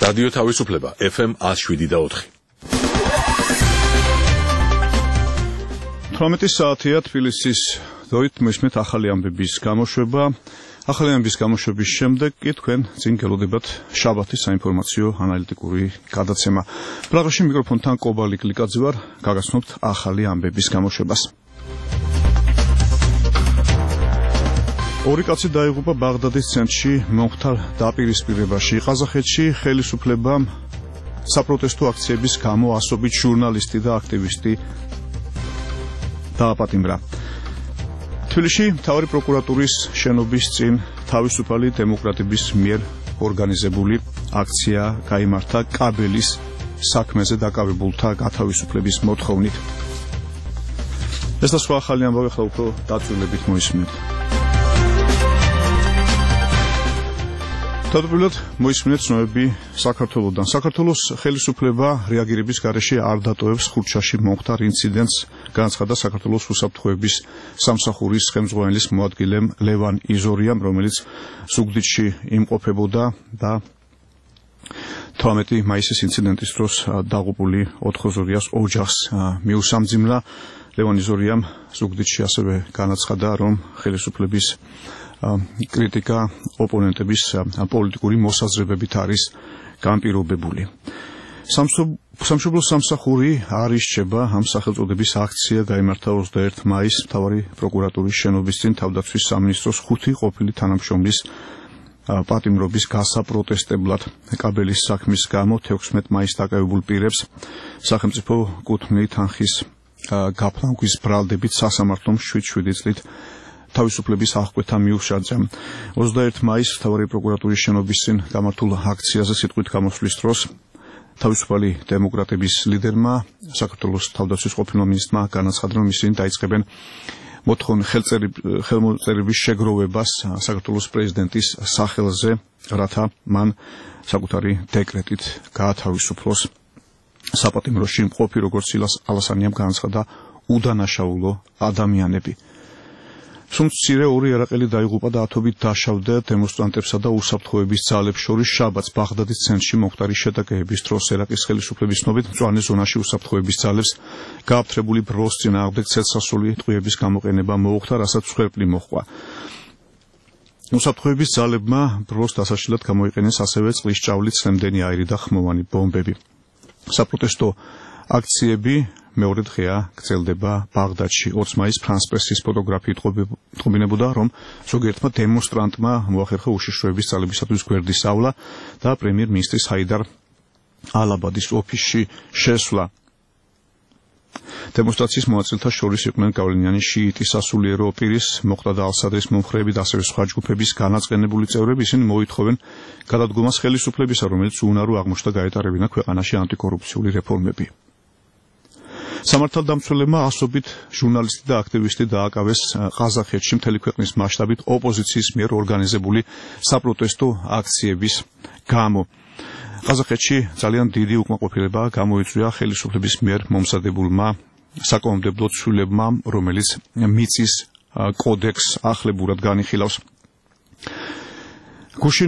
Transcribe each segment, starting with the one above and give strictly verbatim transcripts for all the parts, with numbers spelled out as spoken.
რადიო თავისუფლება ეფ ემ one oh seven და four. თვრამეტი საათია თბილისის დროით მისმით ახალი ამბების გამოშვება. ახალი ამბების გამოშვების შემდეგ კი თქვენ წინ გელოდებათ შაბათის საინფორმაციო ანალიტიკური გადაცემა. პრაღაში მიკროფონთან კობალი კლიკაძე ვარ, გაგაცნობთ ახალი ამბების გამოშვებას. ორი კაცი დაიღუპა ბაღდადის ცენტრში მომხდარ დაპირისპირებაში. ყაზახეთში ხელისუფლებამ საპროტესტო აქციების გამო ასობით ჟურნალისტი და აქტივისტი დააპატიმრა. თბილისში მთავარი პროკურატურის შენობის წინ თავისუფალი დემოკრატების მიერ ორგანიზებული აქცია გაიმართა კაბელის საქმეზე დაკავებულთა გათავისუფლების მოთხოვნით. ეს და სხვა ახალი ამბავი ახლა უფრო დაწვრილებით მოისმინეთ. თავდაპირველად მოისმინეთ ცნობები საქართველოსდან. საქართველოს ხელისუფლება რეაგირების გარეშე არ დატოვებს ხურჩაში მომხდარ ინციდენტს, განაცხადა საქართველოს უსაფრთხოების სამსახურის ხელმძღვანელის მოადგილემ ლევან იზორიამ, რომელიც ზუგდიდში იმყოფებოდა და თვრამეტი მაისის ინციდენტის დროს დაღუპული ოთხოჟორიას ოჯახს მიუსამძიმნა. ლევან იზორიამ ზუგდიდში ასევე განაცხადა, რომ ხელისუფლების კრიტიკა ოპონენტების პოლიტიკური მოსაზრებებით არის განპირობებული. სამშობლოს სამსახური არ ისჩება. ამ სახელწოდების აქცია გაიმართა ოცდაერთი მაისს მთავარი პროკურატურის შენობის წინ თავდაცვის სამინისტროს ხუთი ყოფილი თანამშრომლის პატიმრობის გასაპროტესტებლად. კაბელის საქმის გამო თექვსმეტი მაისს დაკავებულ პირებს სახელმწიფო კუთვნილი თანხის გაფლანგვის ბრალდებით სასამართლომ შვიდ შვიდი წლით თავისუფლების აღკვეთა მიუშაძა. ოცდაერთი მაისს მთავარი პროკურატურის შენობის წინ გამართულ აქციაზე სიტყვით გამოსვლის დროს თავისუფალი დემოკრატების ლიდერმა, საქართველოს თავდაცვის ყოფილმა მინისტრმა განაცხადა, რომ ისინი დაიწყებენ მოთხოვნ ხელმოწერების შეგროვებას საქართველოს პრეზიდენტის სახელზე, რათა მან საკუთარი დეკრეტით გაათავისუფლოს. საპატიმროში მყოფი, როგორც ილას ალასანიამ განაცხადა, უდანაშაულო ადამიანები. სუმცირე ორი ერაყელი დაიღუპა და ათობით დაშავდა დემონსტრანტებსა და უსაფრთხოების ძალებს შორის შაბათს ბაღდადის ცენტრში მომხდარი შეტაკების დროს. ერაყის ხელისუფლების ცნობით მწვანე ზონაში უსაფრთხოების ძალებს გააფთრებული ბროს წინააღმდეგ ცეცხლსასროლი ტყვიების გამოყენება მოუხდა, რასაც მსხვერპლი მოჰყვა. უსაფრთხოების ძალებმა ბროს დასაშლად გამოიყენეს ასევე წყლის ჭავლით სლემდენი აირი და ხმოვანი ბომბები. საპროტესტო აქციები მეორე დღეა გრძელდება ბაღდადში. ორი მაისს ფრანს პრესის ფოტოგრაფიით თყობინებოდა, რომ ზოგიერთმა დემონსტრანტმა მოახერხა უშიშროების ძალებისათვის გვერდის ავლა და პრემიერ-მინისტრის ჰაიდარ ალაბადის ოფისში შესვლა. დემონსტრაციის მონაწილეთა შორის იყვნენ გავლენიანი შიიტი სასულიერო ოპერის, მოხდა და ალ-სადრის მომხრეები და ასევე სხვა ჯგუფების განაწყენებული წევრები. ისინი მოითხოვენ გადადგომას ხელისუფლებისა, რომელიც უუნარო აღმოჩნდა გაეტარებინა ქვეყანაში ანტიკორუფციული რეფორმები. სამართალდამცველებმა ასობით ჟურნალისტი და აქტივისტი დააკავეს ყაზახეთში მთელი ქვეყნის მასშტაბით ოპოზიციის მიერ ორგანიზებული საპროტესტო აქციების გამო. ყაზახეთში ძალიან დიდი უკმაყოფილება გამოიწვია ხელისუფლების მიერ მომზადებულმა საკანონმდებლო ცვლილებებმა, რომელიც მიწის კოდექსს ახლებურად განიხილავს. გუშინ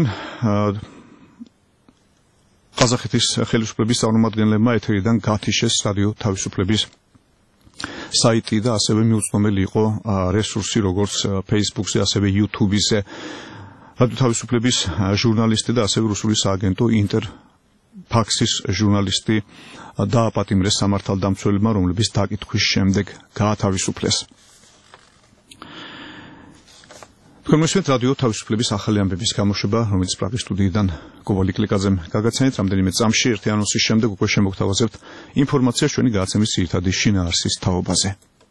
ყაზახეთის ხელისუფლების წარმომადგენლებმა ეთერიდან გათიშეს რადიო თავისუფლების საიტი და ასევე მიუწვდომელი იყო რესურსი, როგორც Facebook-ზე, ასევე YouTube-ზე. რადიო თავისუფლების ჟურნალისტი და ასევე რუსული სააგენტო ინტერფაქსის ჟურნალისტი დააპატიმრეს სამართალდამცველებმა, რომლების დაკითხვის შემდეგ გაათავისუფლეს. თქვენ მისმენთ რადიო თავისუფლების ახალი ამბების გამოშვება, რომელიც პრაღის სტუდიიდან კობალი კლიკაძემ გაგაცანით. რამდენიმე წამში ერთი ანონსის შემდეგ უკვე შემოგთავაზებთ ინფორმაციას ჩვენი გადაცემის ძირითადი შინაარსის თაობაზე.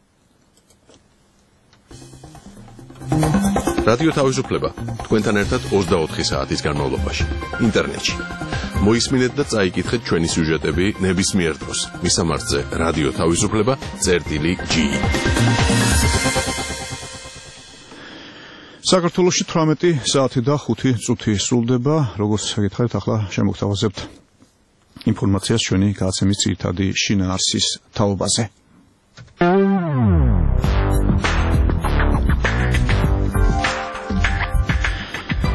რადიო თავისუფლება თქვენთან ერთად ოცდაოთხი საათის განმავლობაში ინტერნეტში. მოისმინეთ და წაიკითხეთ ჩვენი სიუჟეტები ნებისმიერ დროს. მისამართზე რადიო თავისუფლება წერტილი ჯი. საქართველოში თვრამეტი საათი და ხუთი წუთი სრულდება. როგორც გითხარით, ახლა შემოგთავაზებთ ინფორმაციას ჩვენი გადაცემის ძირითადი შინაარსის თაობაზე.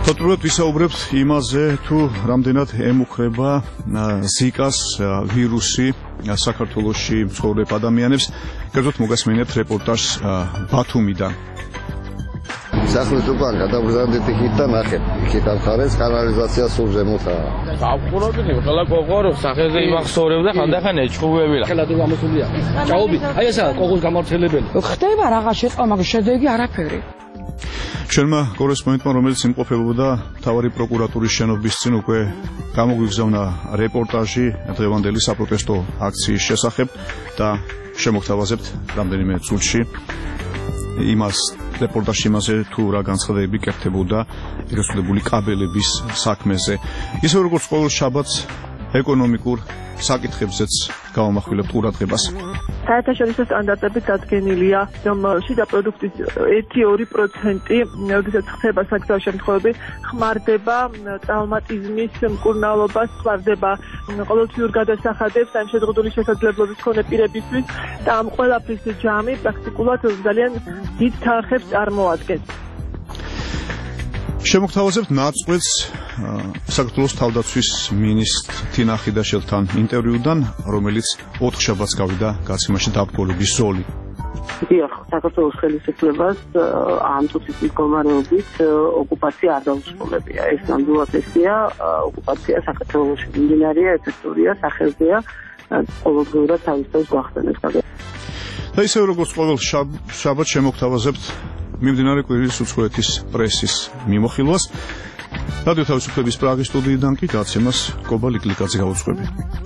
Ხოტრობთ ვისაუბრებთ იმაზე, თუ რამდენად ემუქრება ზიკას ვირუსი საქართველოში მცხოვრებ ადამიანებს. კერძოდ მოგასმენებთ რეპორტაჟს ბათუმიდან. სახლის უკან გადაბრძანდით იქით და ნახეთ. იქით ამხარეს კანალიზაცია სულ ზემოთაა. გავყურებინე, ყველა გოგორო სახეზე იმახსოვრებდა ხანდახან ეჭხუებილა. ხელა თუ გამოსულია. ჭაობი, აი ესაა კოგოს გამართლებელი. ხდება რაღაც შეწყვა, მაგრამ შედეგი არაფერი. ჩვენმა კორესპონდენტმა, რომელიც იმყოფებოდა მთავარი პროკურატურის შენობის წინ, უკვე გამოგვიგზავნა რეპორტაჟი დღევანდელი საპროტესტო აქციის შესახებ და შემოგთავაზებთ რამდენიმე წუთში იმას რეპორტაჟში იმაზე, თუ რა განცხადებები კეთდებოდა იროსტებული კაბელების საქმეზე. ისე როგორც ყოველ შაბათს ეკონომიკურ საკითხებზეც გავამახვილებთ ყურადღებას. საერთაშორისო სტანდარტებით დადგენილია, რომ შიდა პროდუქტის ერთი ორი პროცენტი, როდესაც ხდება საგზაო შემთხვევები, ხმარდება ტრავმატიზმის მკურნალობას, ხმარდება ყოველთვიურ გადასახადებს ან შეზღუდული შესაძლებლობის მქონე პირებისთვის და ამ ყველაფრის ჯამი პრაქტიკულად ძალიან დიდ თანხებს წარმოადგენს. შემოგთავაზებთ ნაწყვეტს საქართველოს თავდაცვის მინისტრ თინა ხიდაშელთან ინტერვიუდან, რომელიც ოთხ შაბათს გავიდა გაცემაში დაბრკოლების ზოლი. დიახ, საქართველოს ხელისუფლებას ამ წუთის მდგომარეობით ოკუპაცია არ დაუსრულებია. ეს ნამდვილად ესეა, ოკუპაცია საქართველოში მიმდინარეა, ეფექტურია, სახელზეა, ყოველდღიურად თავისთავად გვახსენებს. და ისე როგორც ყოველ შაბათს შემოგთავაზებთ მიმდინარე კვირის უცხოეთის პრესის მიმოხილვას. რადიო თავისუფლების პრაღის სტუდიიდან კი გაცემას კობა ლიკლიკაძე გაუძღვები.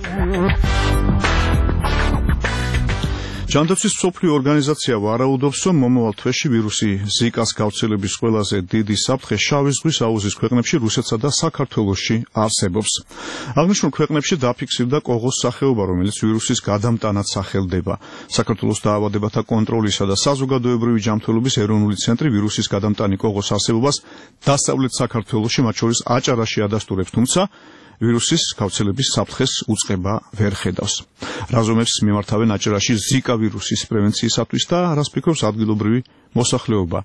ჯანდაცვის მსოფლიო ორგანიზაცია ვარაუდობს, რომ მომავალ თვეში ვირუსი ზიკას გავრცელების ყველაზე დიდი საფრთხე შავი ზღვის აუზის ქვეყნებში, რუსეთსა და საქართველოში არსებობს. აღნიშნულ ქვეყნებში დაფიქსირდა კოღოს სახეობა, რომელიც ვირუსის გადამტანად სახელდება. საქართველოს დაავადებათა კონტროლისა და საზოგადოებრივი ჯანმრთელობის ეროვნული ცენტრი ვირუსის გადამტანი კოღოს არსებობას დასავლეთ საქართველოში, მათ შორის აჭარაში ადასტურებს, თუმცა ვირუსის გავრცელების საფრთხეს უწყება ვერ ხედავს. რაზომებს მიმართავენ აჭარაში ზიკა ვირუსის პრევენციისათვის და რას ფიქრობს ადგილობრივი მოსახლეობა.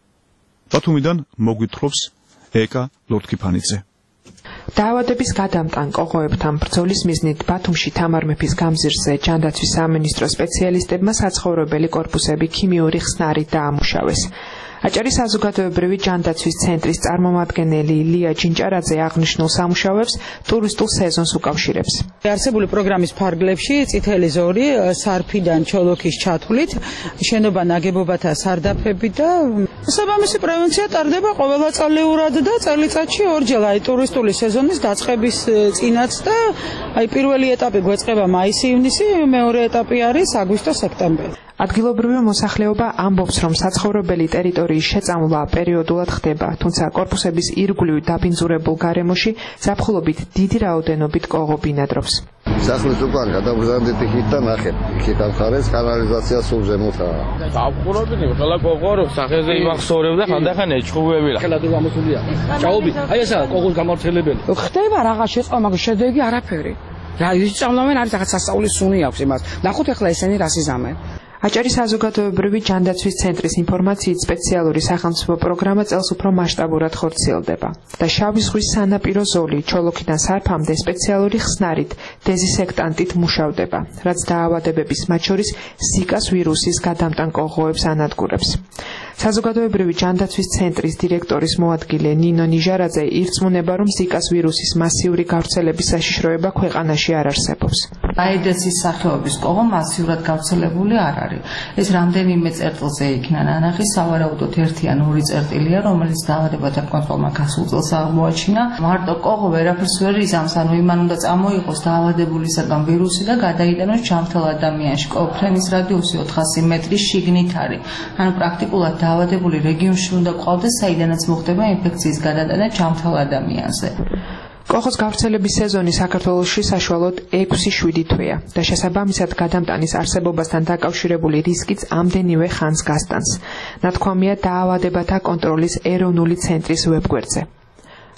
ბათუმიდან მოგვითხრობს ეკა ლორთქიფანიძე. დაავადების გადამტან კოღოებთან ბრძოლის მიზნით ბათუმში თამარ მეფის გამზირზე ჯანდაცვის სამინისტრო სპეციალისტებმა საცხოვრებელი კორპუსები ქიმიური ხსნარით დაამუშავეს. აჭარის საზოგადოებრივი ჯანდაცვის ცენტრის წარმომადგენელი ლია ჯინჭარაძე აღნიშნულ სამუშაოებს ტურისტულ სეზონს უკავშირებს. არსებული პროგრამის ფარგლებში წითელი ზორი სარფიდან ჩოლოქის ჩათვლით, შენობა ნაგებობათა სარდაფები და საბამისი პრევენცია ტარდება ყოველწლიურად და წელიწადში ორჯერ, აი ტურისტული სეზონის დაწყების წინაც და აი პირველი ეტაპი გვეწყება მაისი-ივნისი, მეორე ეტაპი არის აგვისტო-სექტემბერი. ადგილობრივი მოსახლეობა ამბობს, რომ საცხოვრებელი ტერიტორიის შეწამვლა პერიოდულად ხდება, თუმცა კორპუსების ირგვლივ დაბინძურებულ გარემოში ზაფხულობით დიდი რაოდენობით კოღო ბინადრობს. სახლის უკან გადაბრძანდით იქით და ნახეთ. იქით ამხარეს კანალიზაცია სულ ზემოთაა. გავყურებინე, ყველა გოგორო სახეზე იმახსოვრებდა ხანდახან ეჭხუებილა. ხელა თუ გამოსულია. ჭაობი, აი ესაა კოგოს გამართლებელი. ხდება რაღაც შეწყვა, მაგრამ შედეგი არაფერი. რა ისწავლავენ, არის რაღაც სასწაულის სუნი აქვს იმას. ნახოთ ახლა ესენი რას იზამენ. აჭარის საზოგადოებრივი ჯანდაცვის ცენტრის ინფორმაციით სპეციალური სახელმწიფო პროგრამა წელს უფრო მასშტაბურად ხორციელდება და შავი ზღვის სანაპირო ზოლი ჩოლოქიდან სარფამდე სპეციალური ხსნარით დეზინსექტანტით მუშავდება, რაც დაავადებების, მათ შორის ზიკას ვირუსის გადამტან კოღოებს ანადგურებს. საზოგადოებრივი ჯანდაცვის ცენტრის დირექტორის მოადგილე ნინო ნიჟარაძე ირწმუნება, რომ ზიკას ვირუსის მასიური გავრცელების საშიშროება ქვეყანაში არ არსებობს. აედესის სახეობის კოღო მასიურად გავრცელებული არ არის. ეს რამდენიმე წერტილზე იქნა ნანახი, სავარაუდოდ ერთი ან ორი წერტილია, რომელიც დაავადებათა კონტროლმა გასულ წელს აღმოაჩინა. მარტო კოღო ვერაფერს ვერ იზამს, ანუ იმან უნდა წამოიღოს დაავადებულისაგან ვირუსი და გადაიტანოს ჯანმრთელ ადამიანში. კოღფრენის რადიუსი ოთხასი მეტრის შიგნით არის. ანუ პრაქტიკულად დაავადებული რეგიონში უნდა ყავდეს, საიდანაც მოხდება ინფექციის გადატანა ჯანმრთელ ადამიანზე. კოღოს გავრცელების სეზონი საქართველოში საშუალოდ ექვსი შვიდი თვეა და შესაბამისად გადამტანის არსებობასთან დაკავშირებული რისკიც ამდენივე ხანს გასტანს. ნათქვამია დაავადებათა კონტროლის ეროვნული ცენტრის ვებგვერდზე.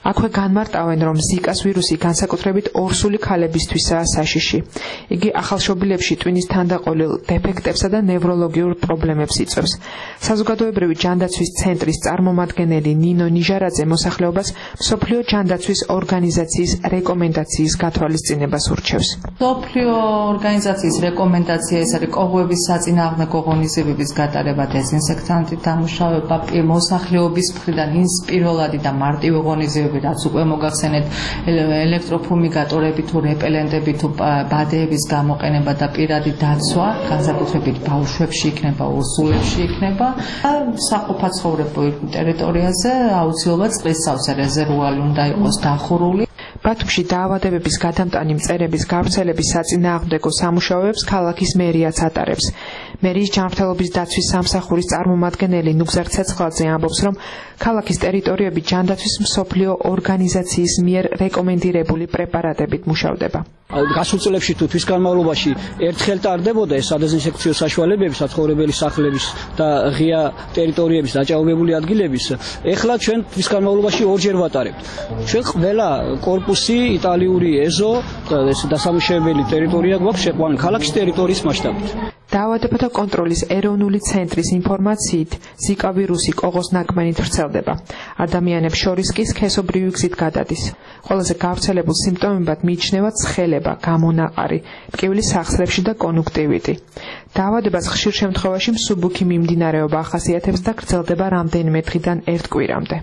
აქვე განმარტავენ, რომ ზიკას ვირუსი განსაკუთრებით ორსული ქალებისთვისაა საშიში. იგი ახალშობილებში ტვინის თანდაყოლილ დეფექტებსა და ნევროლოგიურ პრობლემებს იწვევს. საზოგადოებრივი ჯანდაცვის ცენტრის წარმომადგენელი ნინო ნიჟარაძე მოსახლეობას მსოფლიო ჯანდაცვის ორგანიზაციის რეკომენდაციის გათვალისწინებას ურჩევს. მსოფლიო ორგანიზაციის რეკომენდაცია ეს არის კოღოების საწინააღმდეგო ღონისძიებების გატარება, დეზინსექტანტით დამუშავება, მოსახლეობის მხრიდან ინსპიროლადი და მარტივი ღონისძიებები, რაც უკვე მოგახსენეთ, ელექტროფუმიგატორები თუ რეპელენტები თუ ბადეების გამოყენება და პირადი დაცვა, განსაკუთრებით ბავშვებში იქნება, ორსულებში იქნება, საყოფაცხოვრებო ტერიტორიაზე აუცილებლად წყლის სავსე რეზერვუარი უნდა იყოს დახურული. ბათუმში დაავადებების გადამტანი მწერების გავრცელების საწინააღმდეგო სამუშაოებს ქალაქის მერიაც ატარებს. მერიის ჯანმრთელობის დაცვის სამსახურის წარმომადგენელი ნუგზარ ცეცხლაძე ამბობს, რომ ქალაქის ტერიტორიები ჯანდაცვის მსოფლიო ორგანიზაციის მიერ რეკომენდირებული პრეპარატებით მუშავდება. გასულ წლებში თუ თვის განმავლობაში ერთხელ ტარდებოდა ეს სადეზინსექციო საშუალებები საცხოვრებელი სახლების და ღია ტერიტორიების დაჭაობებული ადგილების, ეხლა ჩვენ თვის განმავლობაში ორჯერ ვატარებთ. ჩვენ ყველა კორპუსი, იტალიური ეზო და ეს დასამუშავებელი ტერიტორია გვაქვს შეყვანილი ქალაქის ტერიტორიის მასშტაბით. დაავადებათა კონტროლის ეროვნული ცენტრის ინფორმაციით, ზიკა ვირუსი კოღოს ნაკმენით ვრცელდება. ადამიანებს შორის კი სქესობრივი გზით გადადის. ყველაზე გავრცელებულ სიმპტომებად მიიჩნევა ცხელება, გამონაყარი, ტკივილის სახსრებში და კონjunktივიტი. დაავადებას ხშირ შემთხვევაში მსუბუქი მიმდინარეობა ახასიათებს და გრძელდება რამდენიმე დღიდან ერთ კვირამდე.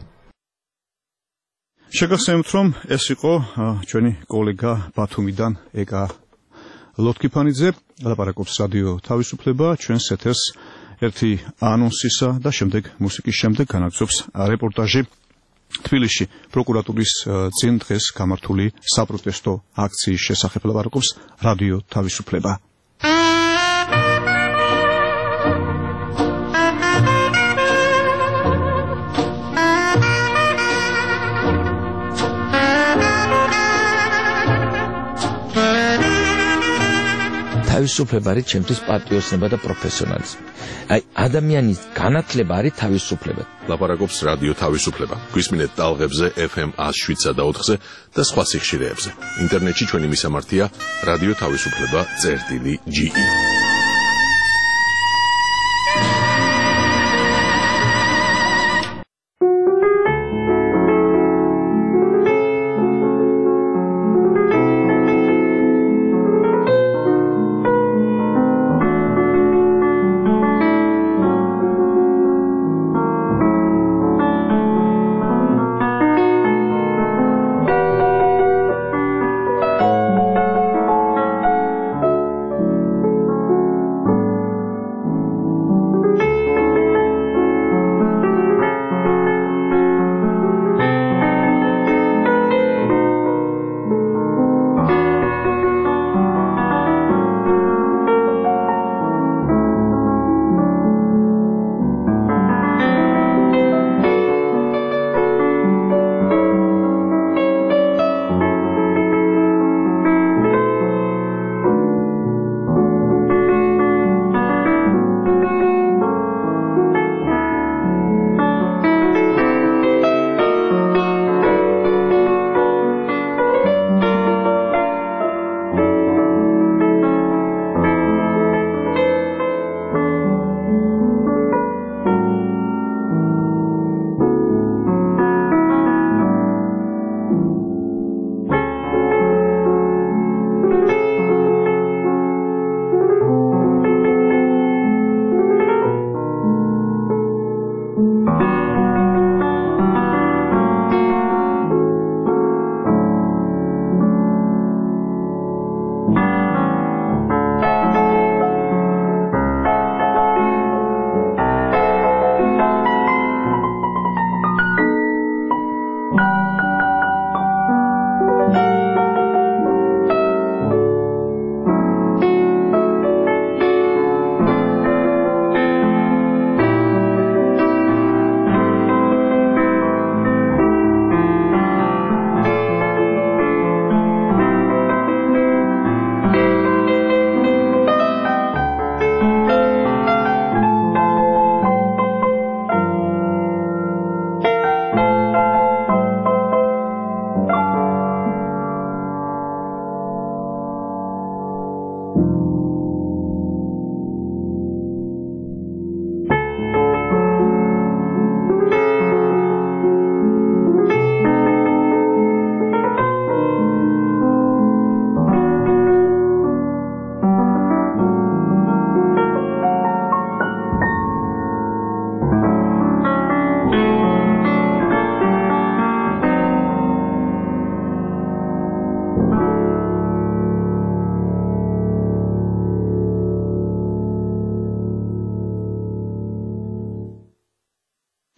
შეგახსენებთ, რომ ეს იყო ჩვენი კოლეგა ბათუმიდან ეკა ლოტკიფანიძე, ლაპარაკობს რადიო თავისუფლება, ჩვენს ეთერს ერთი ანონსისა და შემდეგ მუსიკის შემდეგ განაგრძობს რეპორტაჟი. თბილისში პროკურატურის წინ დღეს გამართული საპროტესტო აქციის შესახებ ლაპარაკობს რადიო თავისუფლება. თავისუფლება არის ჩემთვის პატრიოტიზმი და პროფესიონალიზმი. აი ადამიანის განათლება არის თავისუფლება. ლაპარაკობს რადიო თავისუფლება. გვისმინეთ ტალღებზე ეფ ემ one oh seven და four და სხვა სიხშირეებზე. ინტერნეტში ჩვენი მისამართია რადიო თავისუფლება წერტილი ჯი ი.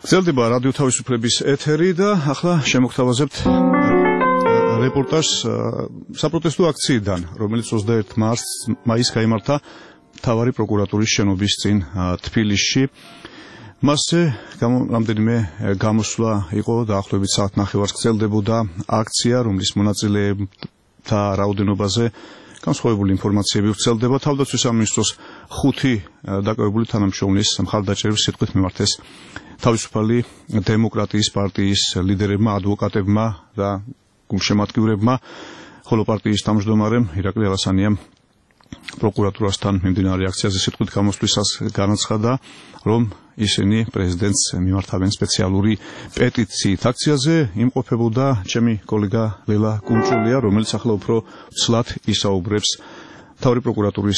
გრძელდება რადიო თავისუფლების ეთერი და ახლა შემოგთავაზებთ რეპორტაჟს საპროტესტო აქციიდან, რომელიც ოცდაერთი მაისს გაიმართა მთავარი პროკურატურის შენობის წინ თბილისში. მასზე რამდენიმე გამოსვლა იყო, დაახლოებით საათ ნახევარს გრძელდებოდა აქცია, რომლის მონაწილეთა რაოდენობაზე განსხვავებული ინფორმაციები ვრცელდება. თავდაცვის სამინისტროს ხუთი დაკავებული თანამშრომლის მხარდაჭერით სიტყვით მიმართეს თავისუფალი დემოკრატიის პარტიის ლიდერებმა, ადვოკატებმა და გულშემატკივრებმა, ხოლო პარტიის თავმჯდომარემ ირაკლი ალასანიამ პროკურატურასთან მიმდინარე აქციაზე სიტყვით გამოსვლისას განაცხადა, რომ ისინი პრეზიდენტს მიმართავენ სპეციალური პეტიციით. აქციაზე იმყოფებოდა ჩემი კოლეგა ლელა კუნჭულია, რომელიც ახლა უფრო ცლად ისაუბრებს მთავარი პროკურატურის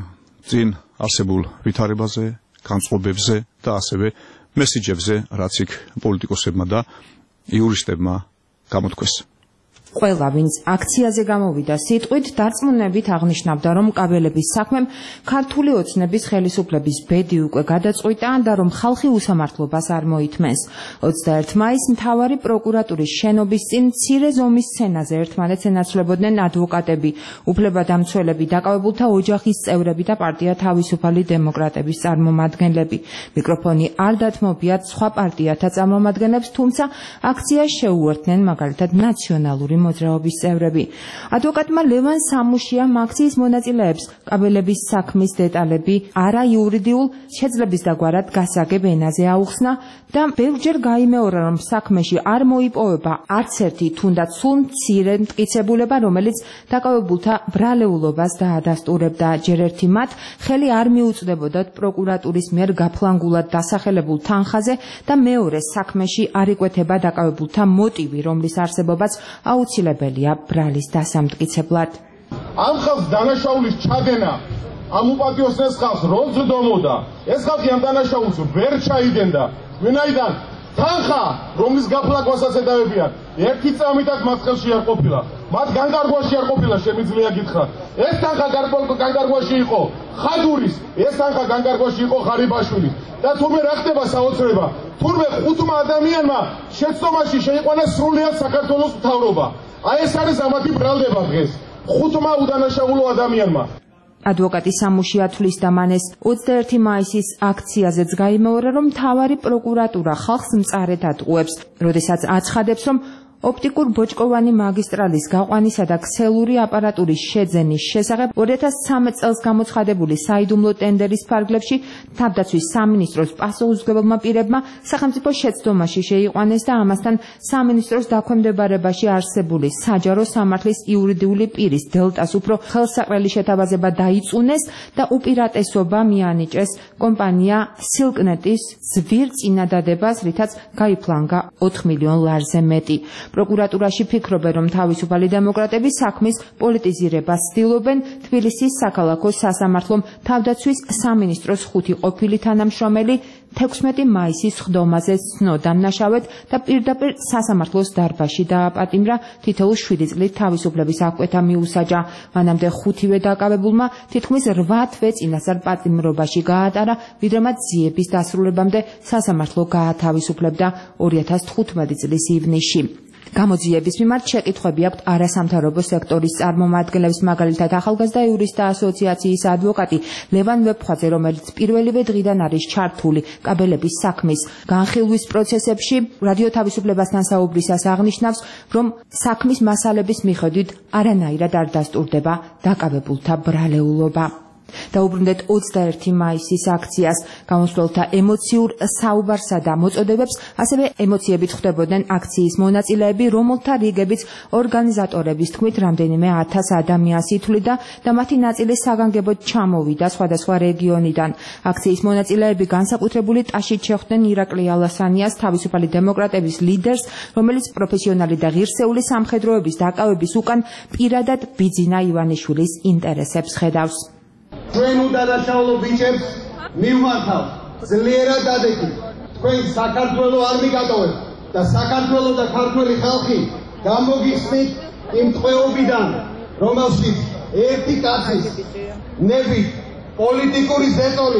წინ არსებულ ვითარებაზე, განწყობებზე და ასევე მესიჯებზე, რაც იქ პოლიტიკოსებმა და იურისტებმა გამოთქვეს. ყველა, ვინც აქციაზე გამოვიდა სიტყვით, დარწმუნებით აღნიშნავდა, რომ კაბელების საქმემ ქართული ოცნების ხელისუფლების ბედი უკვე გადაწყვიტა და რომ ხალხი უსამართლობას არ მოითმენს. ოცდაერთი მაისს მთავარი პროკურატურის შენობის წინ მცირე ზომის სცენაზე ერთმანეთს ენაცვლებოდნენ ადვოკატები, უფლებადამცველები, დაკავებულთა ოჯახის წევრები და პარტია თავისუფალი დემოკრატების წარმომადგენლები. მიკროფონი არ დათმობიათ სხვა პარტიათა წარმომადგენლებს, თუმცა აქციას შეუერთდნენ მაგალითად ნაციონალური მოძრაობის წევრები. ადვოკატმა ლევან სამუშიამ აქციის მონაწილეებს კაბელების საქმის დეტალები არა იურიდიულ შეძლების დაგვარად გასაგებ ენაზე აუხსნა და ბევრჯერ გაიმეორა, რომ საქმეში არ მოიპოვება არც ერთი თუნდაც სულ მცირე მტკიცებულება, რომელიც დაკავებულთა ბრალეულობას დაადასტურებდა. ჯერ ერთი მათ ხელი არ მიუწვდებოდათ პროკურატურის მიერ გაფლანგულად დასახელებულ თანხაზე და მეორე საქმეში არ იკვეთება დაკავებულთა მოტივი, რომლის არსებობაც აუცილებელია ბრალის დასამტკიცებლად. ამ ხალხს დანაშაულის ჩადენა ამ უპატიოსნეს ხალხს რო ზრდომოდა, ეს ხალხი ამ დანაშაულს ვერ ჩაიგენდა, ვინაიდან თანხა, რომლის გაფლაგვასაც ედავებიან, ერთი წამით აქ მათ ხელში არ ყოფილა, მათ განკარგვაში არ ყოფილა, შემიძლია გითხრათ. ეს თანხა განკარგვაში იყო ხადურის, ეს თანხა განკარგვაში იყო ღარიბაშვილის. და თურმე რა ხდება საოცრება? თურმე ხუთმა ადამიანმა შეცდომაში შეიყვანა სრულიად საქართველოს მთავრობა. აი ეს არის ამათი ბრალდება დღეს. ხუთმა უდანაშაულო ადამიანმა. ადვოკატი სამუშია თვლის და მან ეს ოცდაერთი მაისის აქციაზეც გაიმეორა, რომ მთავარი პროკურატურა ხალხს მწარედ ატყუებს, როდესაც აცხადებს, რომ ოპტიკურ ბოჭკოვანი მაგისტრალის გაყვანისა და ქსელური აპარატურის შეძენის შესახებ ორი ათას ცხრამეტ წელს გამოცხადებული საიდუმლო ტენდერის ფარგლებში თავდაცვის სამინისტროს პასუხისმგებელმა პირებმა სახელმწიფო შეცდომაში შეიყვანეს და ამასთან სამინისტროს დაქვემდებარებაში არსებული საჯარო სამართლის იურიდიული პირის დელტას უფრო ხელსაყრელი შეთავაზება დაიწუნეს და უპირატესობა მიანიჭეს კომპანია სილკნეტის ზვირ წინადადებას, რითაც გაიფლანგა ოთხ მილიონ ლარზე მეტი. პროკურატურაში ფიქრობენ, რომ თავისუფალი დემოკრატები საქმის პოლიტიზირებას ცდილობენ. თბილისის საქალაქო სასამართლომ თავდაცვის სამინისტროს ხუთი ყოფილი თანამშრომელი თექვსმეტი მაისის სხდომაზე ცნო დამნაშავედ და პირდაპირ სასამართლოს დარბაზში დააპატიმრა. თითოეულ შვიდი წლით თავისუფლების აღკვეთა მიუსაჯა. მანამდე ხუთივე დაკავებულმა თითქმის რვა თვე წინასწარ პატიმრობაში გაატარა, ვიდრე მათ ძიების დასრულებამდე სასამართლო გაათავისუფლებდა ორი ათას თხუთმეტი წლის ივნისში. გამოძიების მიმართ შეკითხვები აქვთ არასამთავრობო სექტორის წარმომადგენლებს, მაგალითად ახალგაზრდა იურისტთა ასოციაციის ადვოკატი ლევან ვეფხვაძე, რომელიც პირველივე დღიდან არის ჩართული კაბელების საქმის განხილვის პროცესებში. რადიო თავისუფლებასთან საუბრისას აღნიშნავს, რომ საქმის მასალების მიხედვით არანაირად არ დასტურდება დაკავებულთა ბრალეულობა. დაუბრუნდეთ ოცდაერთი მაისის აქციას, გამოსვლელთა ემოციურ საუბარსა და მოწოდებებს, ასევე ემოციებით ხვდებოდნენ აქციის მონაწილეები, რომელთა რიგებიც ორგანიზატორების თქმით რამდენიმე ათას ადამიანს ითვლიდა და მათი ნაწილი საგანგებოდ ჩამოვიდა სხვადასხვა რეგიონიდან. აქციის მონაწილეები განსაკუთრებული ტაშით შეხვდნენ ირაკლი ალასანიას, თავისუფალი დემოკრატების ლიდერს, რომელიც პროფესიონალი და ღირსეული სამხედროების დაკავების უკან პირადად ბიძინა ივანიშვილის ინტერესებს ხედავს. ჩვენ უდანაშაულო ბიჭებს მივმართავთ ძლიერად დადეკით. თქვენ საქართველო არ მიგატოვებთ და საქართველო და ქართველი ხალხი გამოგიხსნით იმ ტყვეობიდან, რომელშიც ერთი კაცის ნებით, პოლიტიკური ზეწოლით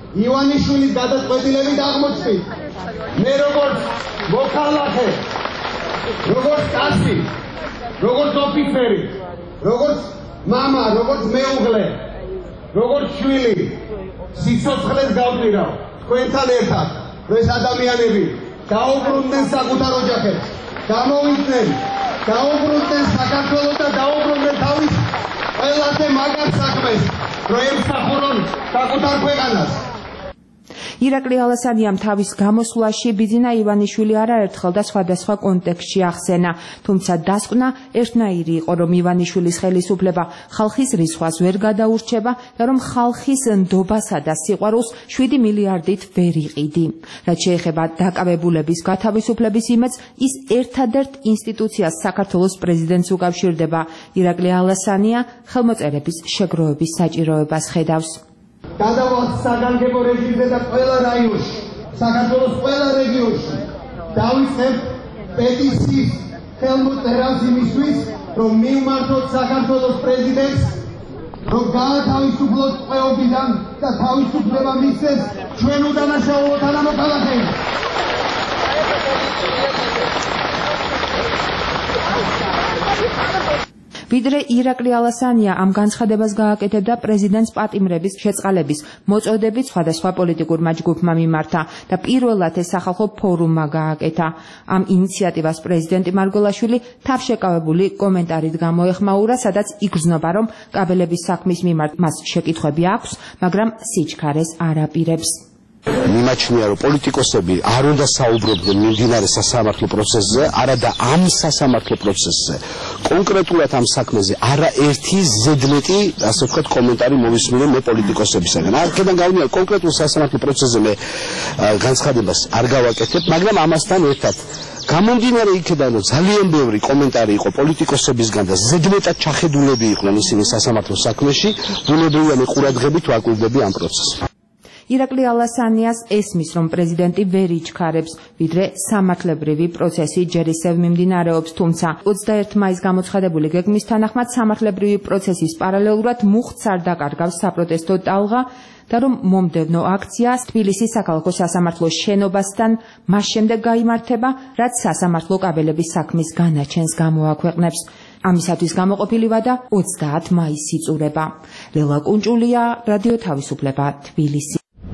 ივანიშვილის გადაწყვეტილებით აღმოჩნდით. მე როგორც მოქალაქე, როგორც კაცი, როგორც ოფიცერი, როგორც მამა, როგორც მეუღლე, როგორც შვილი, სიცოცხლეს გავწირავ თქვენთან ერთად, რომ ეს ადამიანები დაუბრუნდნენ საკუთარ ოჯახებს, გამოვიდნენ, დაუბრუნდნენ საქართველოს და დაუბრუნდნენ თავის ყველაზე მაგარ საქმეს, რომ ემსახურონ საკუთარ ქვეყანას. ირაკლი ალასანიამ თავის გამოსვლაში ბიძინა ივანიშვილი არაერთხელ და სხვადასხვა კონტექსტში ახსენა, თუმცა დასკვნა ერთნაირი იყო, რომ ივანიშვილის ხელისუფლება ხალხის რისხვას ვერ გადაურჩება და რომ ხალხის ნდობასა და სიყვარულს შვიდი მილიარდით ვერ იყიდი. რაც შეეხება დაკავებულების გათავისუფლების იმედს, ის ერთადერთ ინსტიტუციას საქართველოს პრეზიდენტს უკავშირდება. ირაკლი ალასანია ხელმოწერების შეგროვების საჭიროებას ხედავს. გადავალთ საგანგებო რეჟიმზე და ყველა რაიონში, საქართველოს ყველა რეგიონში დავიწყებთ პეტიციის ხელმოწერას იმისთვის, რომ მივმართოთ საქართველოს პრეზიდენტს, რომ გაათავისუფლოთ ტყვეობიდან და თავისუფლება მისცეს ჩვენ უდანაშაულო თანამოქალაქეებს. ვიდრე ირაკლი ალასანია ამ განცხადებას გააკეთებდა პრეზიდენტს პატიმრების შეწყალების მოწოდებით სხვადასხვა პოლიტიკურმა ჯგუფმა მიმართა და პირველად ეს სახალხო ფორუმმა გააკეთა. ამ ინიციატივას პრეზიდენტი მარგველაშვილი თავშეკავებული კომენტარით გამოეხმაურა, სადაც იგრძნობა, რომ კაბელების საქმის მიმართ მას შეკითხვები აქვს, მაგრამ სიჩქარეს არ აპირებს. მიმაჩნია, რომ პოლიტიკოსები არ უნდა საუბრობდნენ მიმდინარე სასამართლო პროცესზე, არადა ამ სასამართლო პროცესზე. კონკრეტულად ამ საქმეზე არაერთი ზედმეტი, ასე ვთქვათ, კომენტარი მოვისმინე მე პოლიტიკოსებისგან. აქედან გავნია კონკრეტულ სასამართლო პროცესზე მე განცხადებას არ გავაკეთებ, მაგრამ ამასთან ერთად გამომდინარე იქიდან, რომ ძალიან ბევრი კომენტარი იყო პოლიტიკოსებისგან და ზედმეტად ჩახედულები იყვნენ ისინი სასამართლო საქმეში, ბუნებრივია მე ყურადღებით ვაკვირდები ამ პროცესს. ირაკლი ალასანიას ესმის, რომ პრეზიდენტი ვერ იჩქარებს, ვიდრე სამართლებრივი პროცესი ჯერ ისევ მიმდინარეობს, თუმცა ოცდაერთი მაისს გამოცხადებული გეგმის თანახმად სამართლებრივი პროცესის პარალელურად მუხტს არ დაკარგავს საპროტესტო ტალღა და რომ მომდევნო აქცია თბილისის საქალაქო სასამართლოს შენობასთან მას შემდეგ გაიმართება, რაც სასამართლო კაბელების საქმის განაჩენს გამოაქვეყნებს. ამისათვის გამოყოფილი ვადა ოცდაათი მაისს იწურება. ლელა კუნჭულია, რადიო თავისუფლება, თბილისი.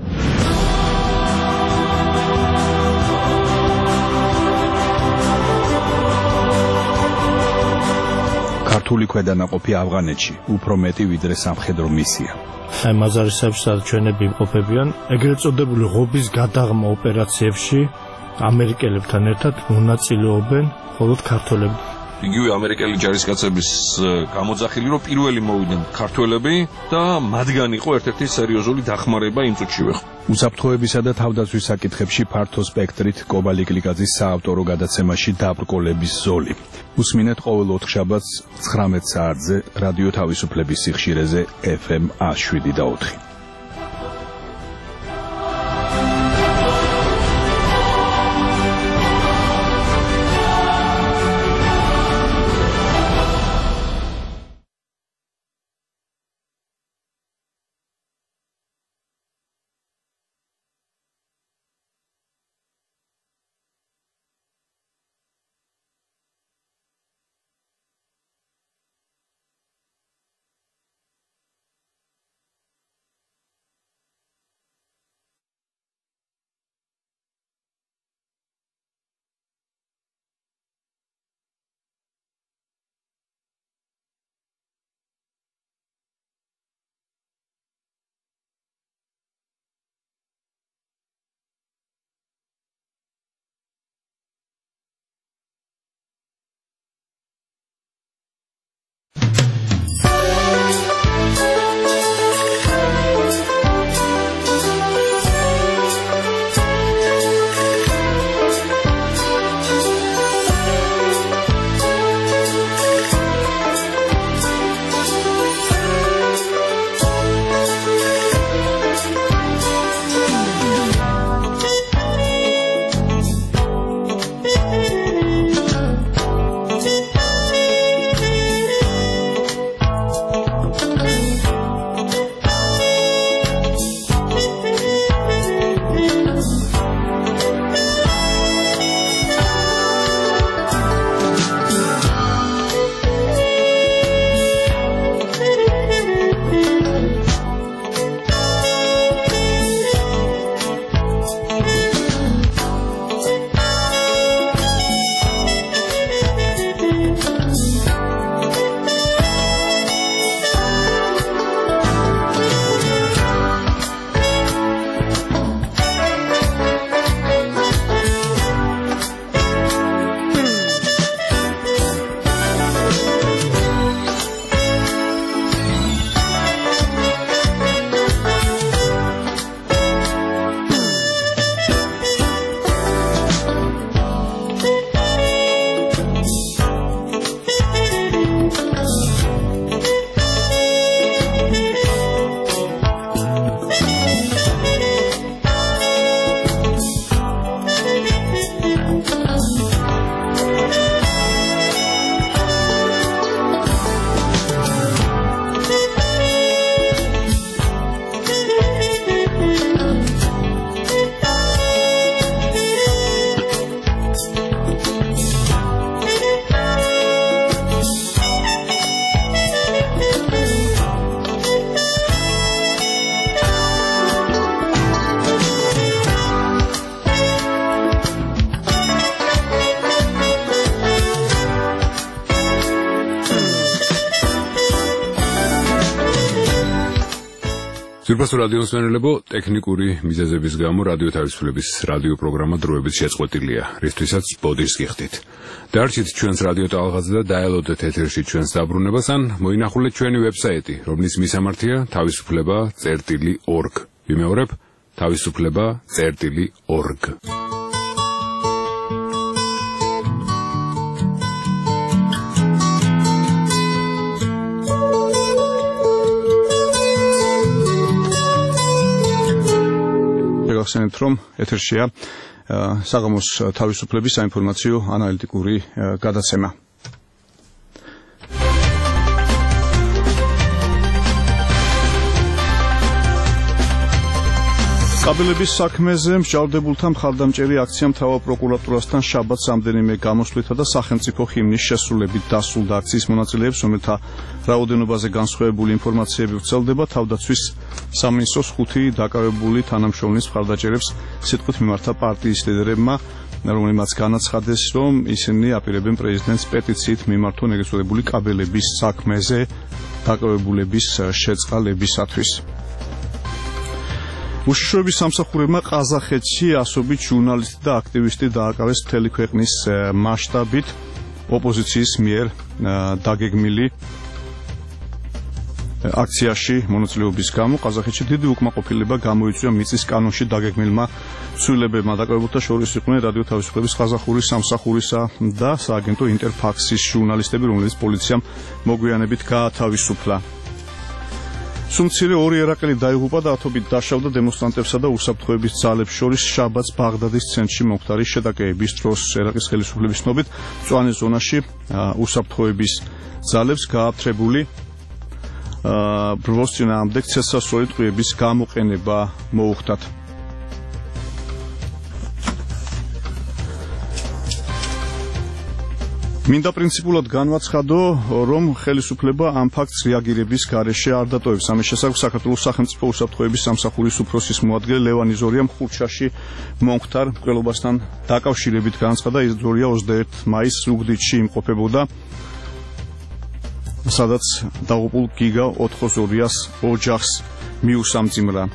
ქართული ქვედანაყოფი ავღანეთში უფრო მეტი ვიდრე სამხედრო მისია. აი მაზარისებში სადაც ჩვენები იმყოფებიან, ეგრეთ წოდებული ღობის გადაღმა ოპერაციებში ამერიკელებთან ერთად მონაწილეობენ მხოლოდ ქართველები. იგივე ამერიკელი ჯარისკაცების გამოძახილი, რომ პირველი მოვიდნენ ქართველები და მათგან იყო ერთ-ერთი სერიოზული დახმარება იმ წუთშივე. უსაფრთხოებისა და თავდაცვის საკითხებში ფართო სპექტრით კობალი კლიკაძის საავტორო გადაცემაში დაბრკოლების ზოლი. უსმინეთ ყოველ ოთხშაბათს ცხრამეტ საათზე რადიო თავისუფლების სიხშირეზე ეფ ემ ას შვიდი და ოთხი. ძვირფასო რადიო მსმენელებო, ტექნიკური მიზეზების გამო რადიო თავისუფლების რადიო პროგრამა დროებით შეწყვეტილია, რისთვისაც ბოდიშს გიხდით. დარჩით ჩვენს რადიო ტალღაზე და დაელოდეთ ეთერში ჩვენს დაბრუნებას, ან მოინახულეთ ჩვენი ვებსაიტი, რომლის მისამართია თავისუფლება წერტილი ორგ. ვიმეორებ, თავისუფლება წერტილი ორგ. გახსენებთ, რომ ეთერშია საღამოს თავისუფლების საინფორმაციო ანალიტიკური გადაცემა. კაბელების საქმეზე მსჯავრდებულთა მხარდამჭერი აქცია მთავარ პროკურატურასთან შაბათს რამდენიმე გამოსვლითა და სახელმწიფო ჰიმნის შესრულებით დასრულდა. აქციის მონაწილეებს, რომელთა რაოდენობაზე განსხვავებული ინფორმაციები ვრცელდება, თავდაცვის სამინისტროს ხუთი დაკავებული თანამშრომლის მხარდაჭერებს სიტყვით მიმართა პარტიის ლიდერებმა, რომელმაც განაცხადეს, რომ ისინი აპირებენ პრეზიდენტს პეტიციით მიმართონ ეგრეთ წოდებული კაბელების საქმეზე დაკავებულების შეწყალებისათვის. უშიშროების სამსახურებმა ყაზახეთში ასობით ჟურნალისტი და აქტივისტი დააკავეს მთელი ქვეყნის მასშტაბით ოპოზიციის მიერ დაგეგმილი აქციაში მონაწილეობის გამო. ყაზახეთში დიდი უკმაყოფილება გამოიწვია მიწის კანონში დაგეგმილმა ცვლილებებმა. დაკავებულთა შორის იყვნენ რადიო თავისუფლების ყაზახური სამსახურისა და სააგენტო ინტერფაქსის ჟურნალისტები, რომლებიც პოლიციამ მოგვიანებით გაათავისუფლა. სუმცირე ორი ერაყელი დაიღუპა და ათობით დაშავდა დემონსტრანტებსა და უსაფრთხოების ძალებს შორის შაბათს ბაღდადის ცენტრში მომხდარი შეტაკებების დროს. ერაყის ხელისუფლების ცნობით მწვანე ზონაში უსაფრთხოების ძალებს გააფთრებული ბროს წინააღმდეგ ცეცხლსასროლი ტყვიების გამოყენება მოუხდათ. მინდა პრინციპულად განვაცხადო, რომ ხელისუფლება ამ ფაქტს რეაგირების გარეშე არ დატოვებს. ამის შესახებ საქართველოს სახელმწიფო უსაფრთხოების სამსახურის უფროსის მოადგილე ლევან იზორიამ ხურჩაში მომხდარ მკვლელობასთან დაკავშირებით განაცხადა, იზორია ოცდაერთი მაისს ზუგდიდში იმყოფებოდა, სადაც დაღუპულ გიგა ოთხოზორიას ოჯახს მიუსამძიმრა.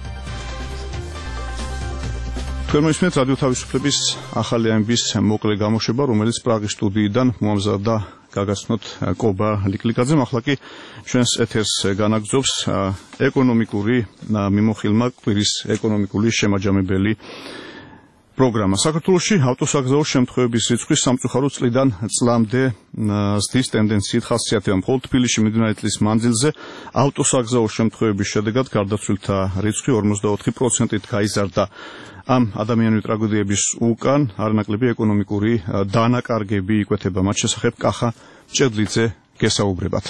თქვენ მოისმენთ რადიო თავისუფლების ახალი ამბის მოკლე გამოშვება, რომელიც პრაღის სტუდიიდან მოამზადა გაგაცნოთ კობა ლიკლიკაძემ. ახლა კი ჩვენს ეთერს განაგრძობს ეკონომიკური მიმოხილვა, კვირის ეკონომიკური შემაჯამებელი პროგრამა. საქართველოში ავტოსაგზაო შემთხვევების რიცხვი სამწუხარო წლიდან წლამდე ზრდის ტენდენციით ხასიათდება. მხოლოდ თბილისში მიმდინარე წლის მანძილზე ავტოსაგზაო შემთხვევების შედეგად გარდაცვლილთა რიცხვი ორმოცდაოთხი პროცენტით გაიზარდა. ამ ადამიანური ტრაგედიების უკან არანაკლები ეკონომიკური დანაკარგები იკვეთება. მათ შესახებ კახა ჭედლიძე გესაუბრებათ.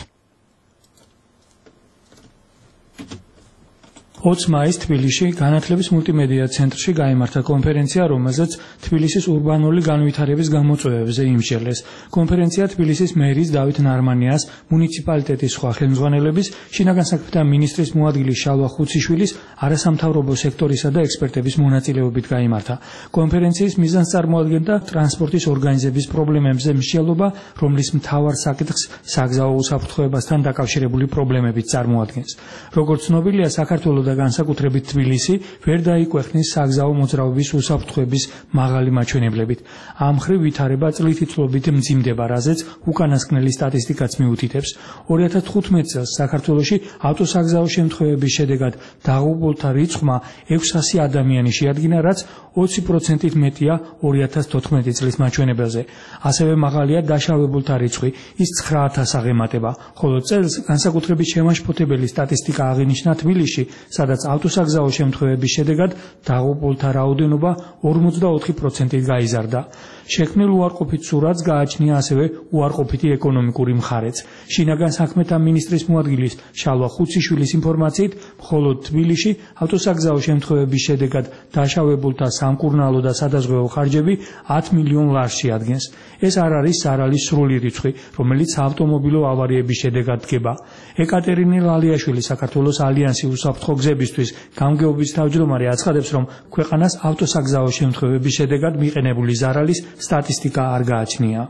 ოცი მაისს თბილისში განათლების მულტიმედია ცენტრში გაიმართა კონფერენცია, რომელზეც თბილისის ურბანული განვითარების გამოწვევებზე იმსჯელეს. კონფერენცია თბილისის მერის დავით ნარმანიას, მუნიციპალიტეტის სხვა ხელმძღვანელების, შინაგან საქმეთა მინისტრის მოადგილის შალვა ხუციშვილის, არასამთავრობო სექტორისა და ექსპერტების მონაწილეობით გაიმართა. კონფერენციის მიზანს წარმოადგენდა ტრანსპორტის ორგანიზების პრობლემებზე მსჯელობა, რომლის მთავარ საკითხს საგზაო უსაფრთხოებასთან დაკავშირებული პრობლემებით წარმოადგენს. როგორც ცნობილია, საქართველოს განსაკუთრებით თბილისი ვერ დაიკვეხნის საგზაო მოძრაობის უსაფრთხოების მაღალი მაჩვენებლებით. ამ მხრივ ვითარება წლითი წლობით მძიმდება, რაზეც უკანასკნელი სტატისტიკაც მიუთითებს. ორი ათას თხუთმეტ წელს საქართველოში ავტოსაგზაო შემთხვევების შედეგად დაღუპულთა რიცხვმა ექვსასი ადამიანი შეადგინა, რაც ოცი პროცენტით მეტია ორი ათას თოთხმეტი წლის მაჩვენებელზე. ასევე მაღალია დაშავებულთა რიცხვი, ის ცხრა ათასს აღემატება, ხოლო წელს განსაკუთრებით შემაშფოთებელი სტატისტიკა აღინიშნა თბილისში, სადაც ავტოსაგზაო შემთხვევების შედეგად დაღუპულთა რაოდენობა ორმოცდაოთხი პროცენტით გაიზარდა. შექმნილ უარყოფით სურათს გააჩნია ასევე უარყოფითი ეკონომიკური მხარეც. შინაგან საქმეთა მინისტრის მოადგილის შალვა ხუციშვილის ინფორმაციით, მხოლოდ თბილისში ავტოსაგზაო შემთხვევების შედეგად დაშავებულთა სამკურნალო და სადაზღვევო ხარჯები ათ მილიონ ლარს შეადგენს. ეს არ არის სარალის სრული რიცხვი, რომელიც ავტომობილო ავარიების შედეგად დგება. ეკატერინე ლალიაშვილი, საქართველოს ალიანსი უსაფრთხო გზებისთვის გამგეობის თავმჯდომარე აცხადებს, რომ ქვეყანას ავტოსაგზაო შემთხვევების შედეგად მიყენებული ზარალის სტატისტიკა არ გააჩნია.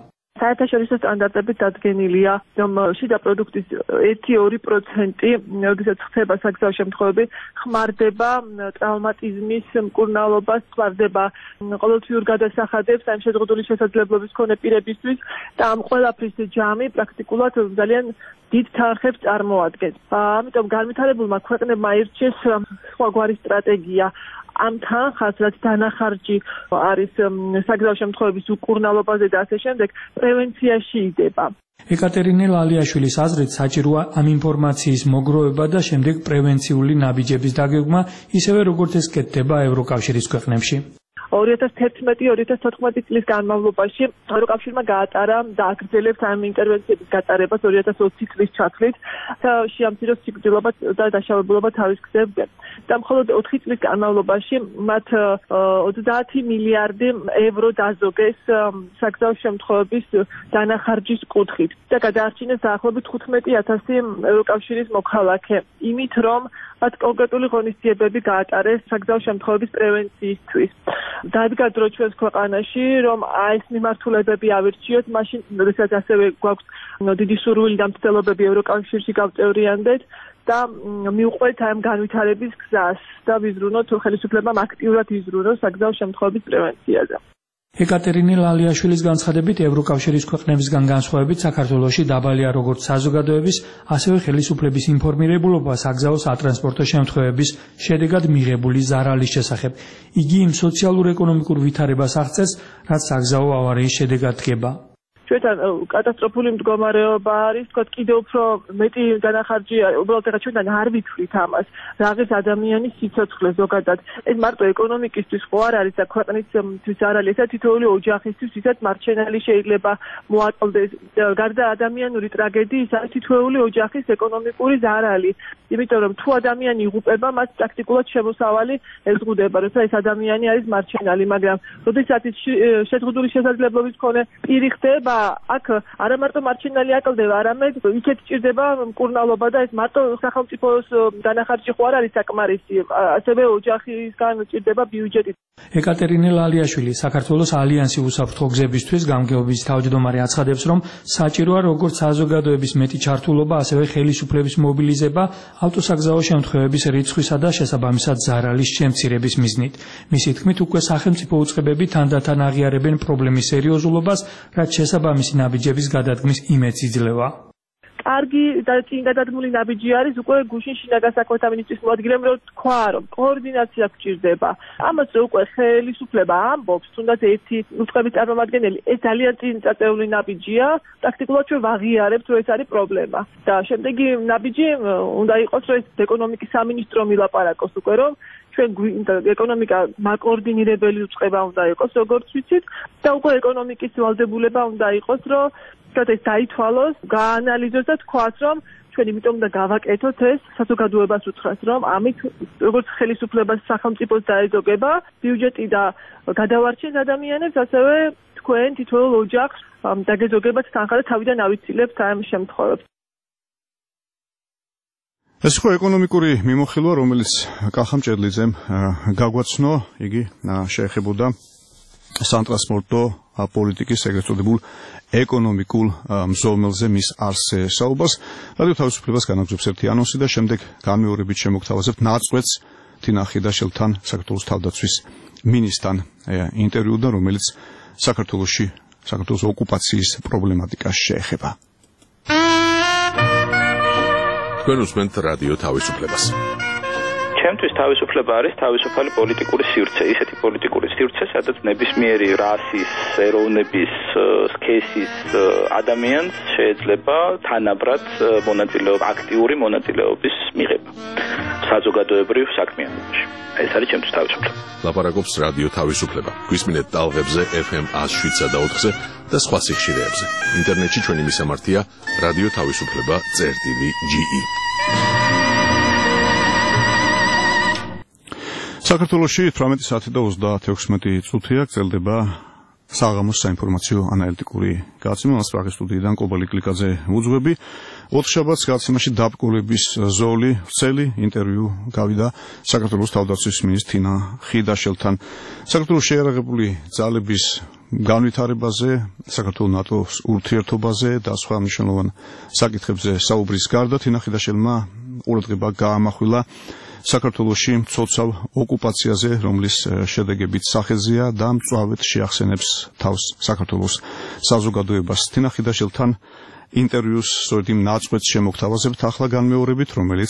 საერთაშორისო სტანდარტებით დადგენილია, რომ შიდა პროდუქტის ერთი-ორი პროცენტი, როდესაც ხდება საგზაო შემთხვევები, ხმარდება ტრავმატიზმის მკურნალობას, ხმარდება ყოველთვიურ გადასახადებს ამ შეზღუდული შესაძლებლობის მქონე პირებისთვის და ამ ყველაფრის ჯამი პრაქტიკულად ძალიან დიდ თანხებს წარმოადგენს. ამიტომ განვითარებულმა ქვეყნებმა ირჩიეს სხვაგვარი სტრატეგია ამ თანხას, რაც დანახარჯი არის საგზაო შემთხვევების უკურნალობაზე და ასე შემდეგ, პრევენციაში იდება. ეკატერინე ლალიაშვილის აზრით საჭიროა ამ ინფორმაციის მოგროვება და შემდეგ პრევენციული ნაბიჯების დაგეგმა, ისევე როგორც ეს კეთდება ევროკავშირის ქვეყნებში. ორი ათას თერთმეტი ორი ათას თოთხმეტი წლის განმავლობაში ევროკავშირმა გაატარა და აგრძელებს ამ ინტერვენციების გატარებას ორი ათას ოცი წლის ჩათვლით შეამციროს სიკვდილობა და დაშავებულობა თავის გზებზე. და მხოლოდ ოთხი წლის განმავლობაში მათ ოცდაათი მილიარდი ევრო დაზოგეს საგზაო შემთხვევების დანახარჯის კუთხით და გადაარჩინეს დაახლოებით თხუთმეტი ათასი ევროკავშირის მოქალაქე. იმით რომ მათ კონკრეტული ღონისძიებები გაატარეს საგზაო შემთხვევების პრევენციისთვის. დადგა დრო ჩვენს ქვეყანაში, რომ აი ეს მიმართულებები ავირჩიოთ, მაშინ როდესაც ასევე გვაქვს დიდი სურვილი და მცდელობები ევროკავშირში გავწევრიანდეთ და მივყვეთ ამ განვითარების გზას და ვიზრუნოთ ხელისუფლებამ აქტიურად იზრუნოს საგზაო შემთხვევების პრევენციაზე. ეკატერინე ლალიაშვილის განცხადებით, ევროკავშირის ქვეყნებისგან განსხვავებით საქართველოში დაბალია როგორც საზოგადოების, ასევე ხელისუფლების ინფორმირებულობა საგზაო სატრანსპორტო შემთხვევების შედეგად მიღებული ზარალის შესახებ. იგი იმ სოციალურ-ეკონომიკურ ვითარებას აღწევს, რაც საგზაო ავარიის შედეგად დგება. ჩვენთან კატასტროფული მდგომარეობა არის, თქვა კიდევ უფრო მეტი დანახარჯი, უბრალოდ ახლა ჩვენთან არ ვითვლით ამას, რაღაც ადამიანის სიცოცხლე ზოგადად. ეს მარტო ეკონომიკისთვის ხო არ არის და ქვეყნისთვის არ არის, ესა თითოეული ოჯახისთვის, ვისაც მარჩენალი შეიძლება მოაკლდეს. გარდა ადამიანური ტრაგედიის, არის თითოეული ოჯახის ეკონომიკური ზარალი. იმიტომ რომ თუ ადამიანი იღუპება, მას პრაქტიკულად შემოსავალი ეზღუდება, როცა ეს ადამიანი არის მარჩენალი, მაგრამ როდესაც ის შეზღუდული შესაძლებლობის მქონე პირი ხდება, აქ არა მარტო მარჩენალი აკლდება, არამედ იქეთ ჭირდება მკურნალობა და ეს მარტო სახელმწიფოს დანახარჯი ხო არ არის საკმარისი, ასევე ოჯახისგან ჭირდება ბიუჯეტი. ეკატერინე ლალიაშვილი საქართველოს ალიანსი უსაფრთხო გზებისთვის გამგეობის თავმჯდომარე აცხადებს, რომ საჭიროა როგორც საზოგადოების მეტი ჩართულობა, ასევე ხელისუფლების მობილიზება ავტოსაგზაო შემთხვევების რიცხვისა და შესაბამისად ზარალის შემცირების მიზნით. მისი თქმით, უკვე სახელმწიფო უწყებები თანდათან აღიარებენ პრობლემის სერიოზულობას, რაც შესაბამისი ნაბიჯების გადადგმის იმედს იძლევა. კარგი და წინ გადადგმული ნაბიჯი არის უკვე გუშინ შინაგან საქმეთა მინისტრის მოადგილემ რომ თქვა რომ კოორდინაცია გჭირდება. ამას უკვე ხელისუფლება ამბობს, თუნდაც ერთი უწყების წარმომადგენელი, ეს ძალიან წინ წაწეული ნაბიჯია, პრაქტიკულად ჩვენ ვაღიარებთ რომ ეს არის პრობლემა. და შემდეგი ნაბიჯი უნდა იყოს რომ ეს ეკონომიკის სამინისტრო მილაპარაკოს უკვე რომ ჩვენ ეკონომიკა მაკოორდინირებელი უწყება უნდა იყოს, როგორც ვიცით, და უკვე ეკონომიკის ვალდებულება უნდა იყოს, რომ ეს დაითვალოს, გაანალიზოს და თქვას, რომ ჩვენ იმიტომ უნდა გავაკეთოთ ეს საზოგადოებას უთხრას, რომ ამით როგორც ხელისუფლებას სახელმწიფოს დაეზოგება ბიუჯეტი და გადავარჩენს ადამიანებს, ასევე თქვენ თითოეულ ოჯახს დაგეზოგებათ თანხა და თავიდან ავიცილებთ ამ შემთხვევებს. ეს ხო ეკონომიკური მიმოხილვა, რომელიც კახა მჭედლიძემ გაგვაცნო, იგი შეეხებოდა სატრანსპორტო პოლიტიკის ეგრეთ წოდებულ ეკონომიკულ მზომელზე მის არსზე საუბარს. რადიო თავისუფლებას განაგზობს ერთი ანონსი და შემდეგ განმეორებით შემოგთავაზებთ ნაწყვეტს თინა ხიდაშელთან, საქართველოს თავდაცვის მინისტრთან ინტერვიუდან, რომელიც საქართველოში საქართველოს ოკუპაციის პრობლემატიკას შეეხება. თქვენ უსმენთ რადიო თავისუფლებას. ჩემთვის თავისუფლება არის თავისუფალი პოლიტიკური სივრცე, ისეთი პოლიტიკური სივრცე, სადაც ნებისმიერი რასის, ეროვნების, სქესის ადამიანს შეიძლება თანაბრად მონაწილეობა, აქტიური მონაწილეობის მიღება საზოგადოებრივ საქმიანობაში. ეს არის ჩემთვის თავისუფლება. ლაპარაკობს რადიო თავისუფლება. გვისმინეთ ტალღებზე ეფ ემ ათს შვიდსა და ოთხზე და სხვა სიხშირეებზე. ინტერნეტში ჩვენი მისამართია რადიო თავისუფლება წერტილი ჯი ი. საქართველოში თვრამეტი საათი და ოცდაათი წუთია გრძელდება საღამოს საინფორმაციო ანალიტიკური გაცემა. მას პრაღის სტუდიიდან კობალი კლიკაძე უძღვები. ოთხშაბათს გაცემაში დაბკოლების ზოლი ვრცელი ინტერვიუ გავიდა საქართველოს თავდაცვის მინისტრ თინა ხიდაშელთან. საქართველოს შეიარაღებული ძალების განვითარებაზე, საქართველოს ნატოს ურთიერთობაზე და სხვა მნიშვნელოვან საკითხებზე საუბრის გარდა თინახიდაშელმა ყურადღება გაამახვილა საქართველოში მცოცავ ოკუპაციაზე, რომლის შედეგებიც სახეზეა და მწვავედ შეახსენებს თავს საქართველოს საზოგადოებას. თინახიდაშელთან ინტერვიუს სწორედ იმ ნაწყვეტს შემოგთავაზებთ ახლა განმეორებით, რომელიც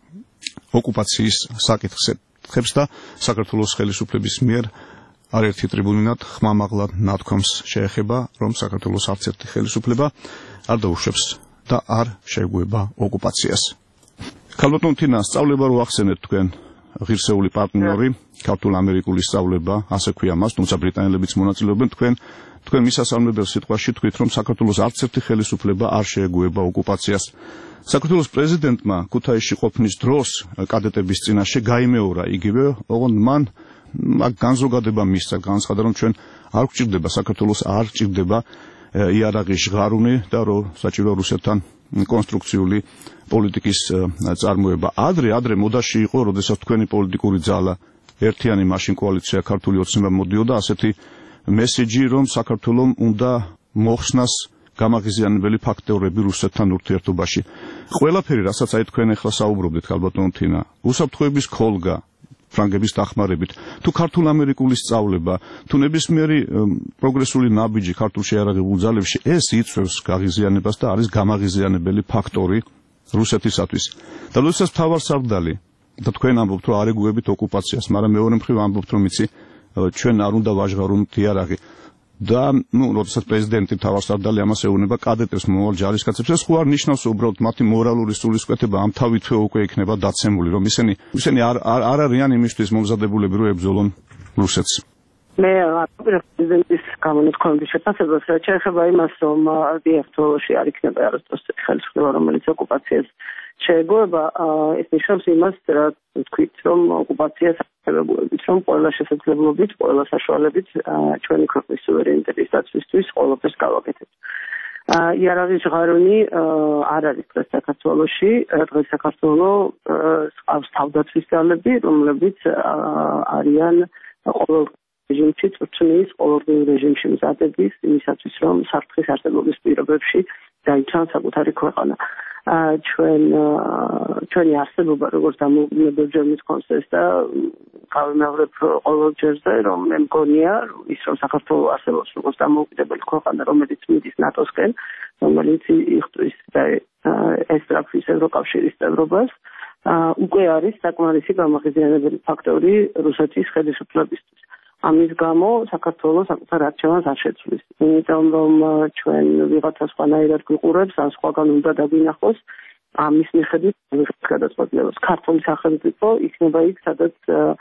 ოკუპაციის საკითხს ეთქებს და საქართველოს ხელისუფლების მიერ არერთი ტრიბუნად ხმამაღლად ნათქვამს შეეხება, რომ საქართველოს არც ერთი ხელისუფლება არ დაუშვებს და არ შეეგუება ოკუპაციას. ქალბატონ თინა, სწავლება რო ახსენეთ თქვენ ღირსეული პარტნიორი, ქართულ-ამერიკული სწავლება, ასე ქვია მას, თუმცა ბრიტანელებიც მონაწილეობენ, თქვენ თქვენ მისასალმებელ სიტყვაში თქვით, რომ საქართველოს არც ერთი ხელისუფლება არ შეეგუება ოკუპაციას. საქართველოს პრეზიდენტმა ქუთაისში ყოფნის დროს კადეტების წინაშე გაიმეორა იგივე, ოღონდ მან მაგ განზოგადება მისცა, განცხადა, რომ ჩვენ არ გვჭირდება საქართველოს არ ჭირდება იარაღის ჟღარუნი და რომ საჭირო რუსეთთან კონსტრუქციული პოლიტიკის წარმოება. ადრე ადრე მოდაში იყო, როდესაც თქვენი პოლიტიკური ძალა ერთიანი მაშინ კოალიცია ქართული ოცნება მოდიოდა ასეთი მესეჯი, რომ საქართველოს უნდა მოხსნას გამაღიზიანებელი ფაქტორები რუსეთთან ურთიერთობაში. ყველაფერი, რასაც აი თქვენ ახლა საუბრობდით, ქალბატონ თინა, უსაფრთხოების ქოლგა, ფრანგების დახმარებით, თუ ქართულ-ამერიკული სწავლება, თუ ნებისმიერი პროგრესული ნაბიჯი ქართულ შეიარაღებულ ძალებში, ეს იწვევს გაღიზიანებას და არის გამაღიზიანებელი ფაქტორი რუსეთისათვის. და როდესაც მთავარსარდალი და თქვენ ამბობთ, რომ არ ეგუებით ოკუპაციას, მაგრამ მეორე მხრივ ამბობთ, რომ იცი ჩვენ არ უნდა ვაჟღარუნთ იარაღი. და ნუ როდესაც პრეზიდენტი მთავარსარდალი ამას ეუბნება კადეტებს, მომავალ ჯარისკაცებს, ეს ხო არ ნიშნავს უბრალოდ მათი მორალური სულისკვეთება ამ თავითვე უკვე იქნება დაცემული, რომ ისინი ისინი არ არ არიან იმისთვის მომზადებულები, რომ ებრძოლონ რუსეთს. მე პრეზიდენტის გამონათქვამების შეფასებას რაც შეეხება იმას, რომ დიახტოლოში არ იქნება არასდროს ხელისუფლება, რომელიც ოკუპაციას შეეგუება, ეს ნიშნავს იმას, რაც თქვით, რომ ოკუპაციას აღებულებით, რომ ყველა შესაძლებლობით, ყველა საშუალებით ჩვენი ქვეყნის სუვერენიტეტის დაცვისთვის ყველაფერს გავაკეთებთ. იარაღის ჟღარუნი არ არის დღეს საქართველოში, დღეს საქართველოს ყავს თავდაცვის ძალები, რომლებიც არიან ყოველ რეჟიმში წვრთნის, ყოველდღიურ რეჟიმში მზადების იმისათვის, რომ საფრთხის არსებობის პირობებში დაიცვან საკუთარი ქვეყანა. ჩვენ ჩვენი არსებობა როგორც დამოუკიდებელ კონსტიტუციის და გავიმეორებ ყოველ ჯერზე, რომ მე მგონია ის, რომ საქართველოს არსებობს როგორც დამოუკიდებელი ქვეყანა, რომელიც მიდის ნატოსკენ, რომელიც იხტვის და ესწრაფვის ევროკავშირის წევრობას, უკვე არის საკმარისი გამაღიზიანებელი ფაქტორი რუსეთის ხელისუფლებისთვის. ამის გამო საქართველოს საკუთარ არჩევანს არ შეცვლის. იმიტომ რომ ჩვენ ვიღაცა სხვანაირად გვიყურებს, ან სხვაგან უნდა დაგვინახოს, ამის მიხედვით გადაწყვეტილებას. ქართული სახელმწიფო იქნება იქ, სადაც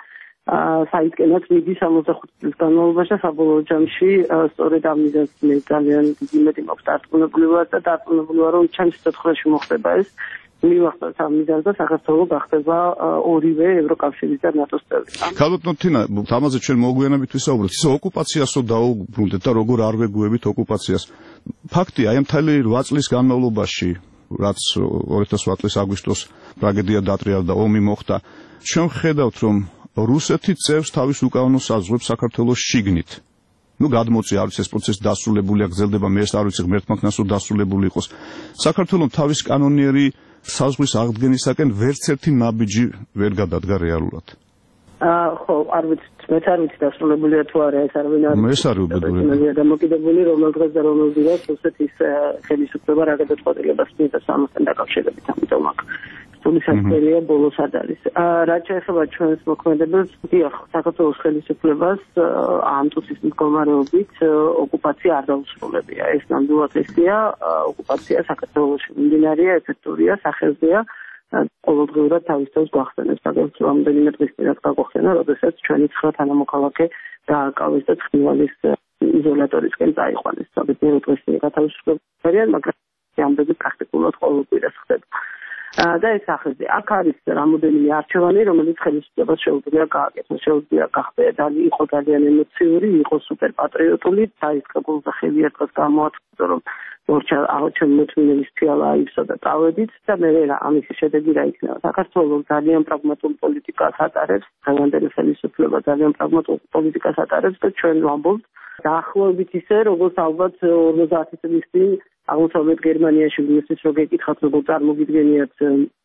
საიდკენაც მიდის სამოცდახუთი წლის განმავლობაში და საბოლოო ჯამში სწორედ ამ მიზანს მე ძალიან დიდი იმედი მაქვს დარწმუნებული ვარ და დარწმუნებული ვარ, რომ ჩემს სიცოცხლეში მოხდება ეს. მივახტოთ ამ მიზანს და საქართველოს გახდება ორივე ევროკავშირის და ნატოს წევრი. ქალბატონ თინა, ამაზე ჩვენ მოგვიანებით ვისაუბროთ. ისე ოკუპაციასო დაუბრუნდეთ და როგორ არ ვეგუებით ოკუპაციას. ფაქტია, აი მთელი რვა წლის განმავლობაში, რაც ორი ათას ოთხ წლის აგვისტოს ტრაგედია დატრიალდა და ომი მოხდა, ჩვენ ხედავთ, რომ რუსეთი წევს თავის უკანონო საზღვრებს საქართველოს შიგნით. ნუ გადმოწია არის ეს პროცესი დასრულებულია, გრძელდება, მე ეს არ ვიცი ღმერთმა ქნასო დასრულებული იყოს. საქართველოს თავის კანონიერი საზღვრის აღდგენისაკენ ვერც ერთი ნაბიჯი ვერ გადადგა რეალურად. აა ხო, არ ვიცი, მეც არ ვიცი დასრულებულია თუ არა, ეს არ ვინ არის. მე ეს არ ვუბედური. დამოკიდებული რომელ დღეს და რომელ დღეს რუსეთის ხელისუფლება რა გადაწყვეტილებას მისცა ამასთან დაკავშირებით, ამიტომ აქ სულისასწორია ბოლოს არ არის. რაც შეეხება ჩვენს მოქმედებებს, დიახ, საქართველოს ხელისუფლებას ამ წუთის მდგომარეობით ოკუპაცია არ დაუსრულებია. ეს ნამდვილად ესია, ოკუპაცია საქართველოში მიმდინარეა, ეფექტურია, სახელზეა, ყოველდღიურად თავის თავს გვახსენებს. აგრეთვე რამდენიმე დღის წინათ გაგვახსენა, როდესაც ჩვენი ცხრა თანამოქალაქე დააკავეს და ცხინვალის იზოლატორისკენ წაიყვანეს. საბედნიერო დღეს წინ გათავისუფლებულნი, მაგრამ ამბები პრაქტიკულად ყოველკვირას ხდება. და ეს ახალზე აქ არის რამოდენიმე არჩევანი, რომელიც ხელისუფლებას შეუძლია გააკეთოს, შეუძლია გახდეს იყო ძალიან ემოციური, იყო სუპერპატრიოტული, დაიწყო გულზე ხელი ერთხელ გამოაცხადა, რომ ორჩა აღჩენილების ფიალა აივსო და წავედით და მე რა ამის შედეგი რა იქნება. საქართველოს ძალიან პრაგმატული პოლიტიკას ატარებს, დღევანდელი ხელისუფლება ძალიან პრაგმატული პოლიტიკას ატარებს და ჩვენ ვამბობთ დაახლოებით ისე, როგორც ალბათ ორმოცდაათი წლის წინ აღმოსავლეთ გერმანიაში ვინმესთვის რო გეკითხათ, როგორ წარმოგიდგენიათ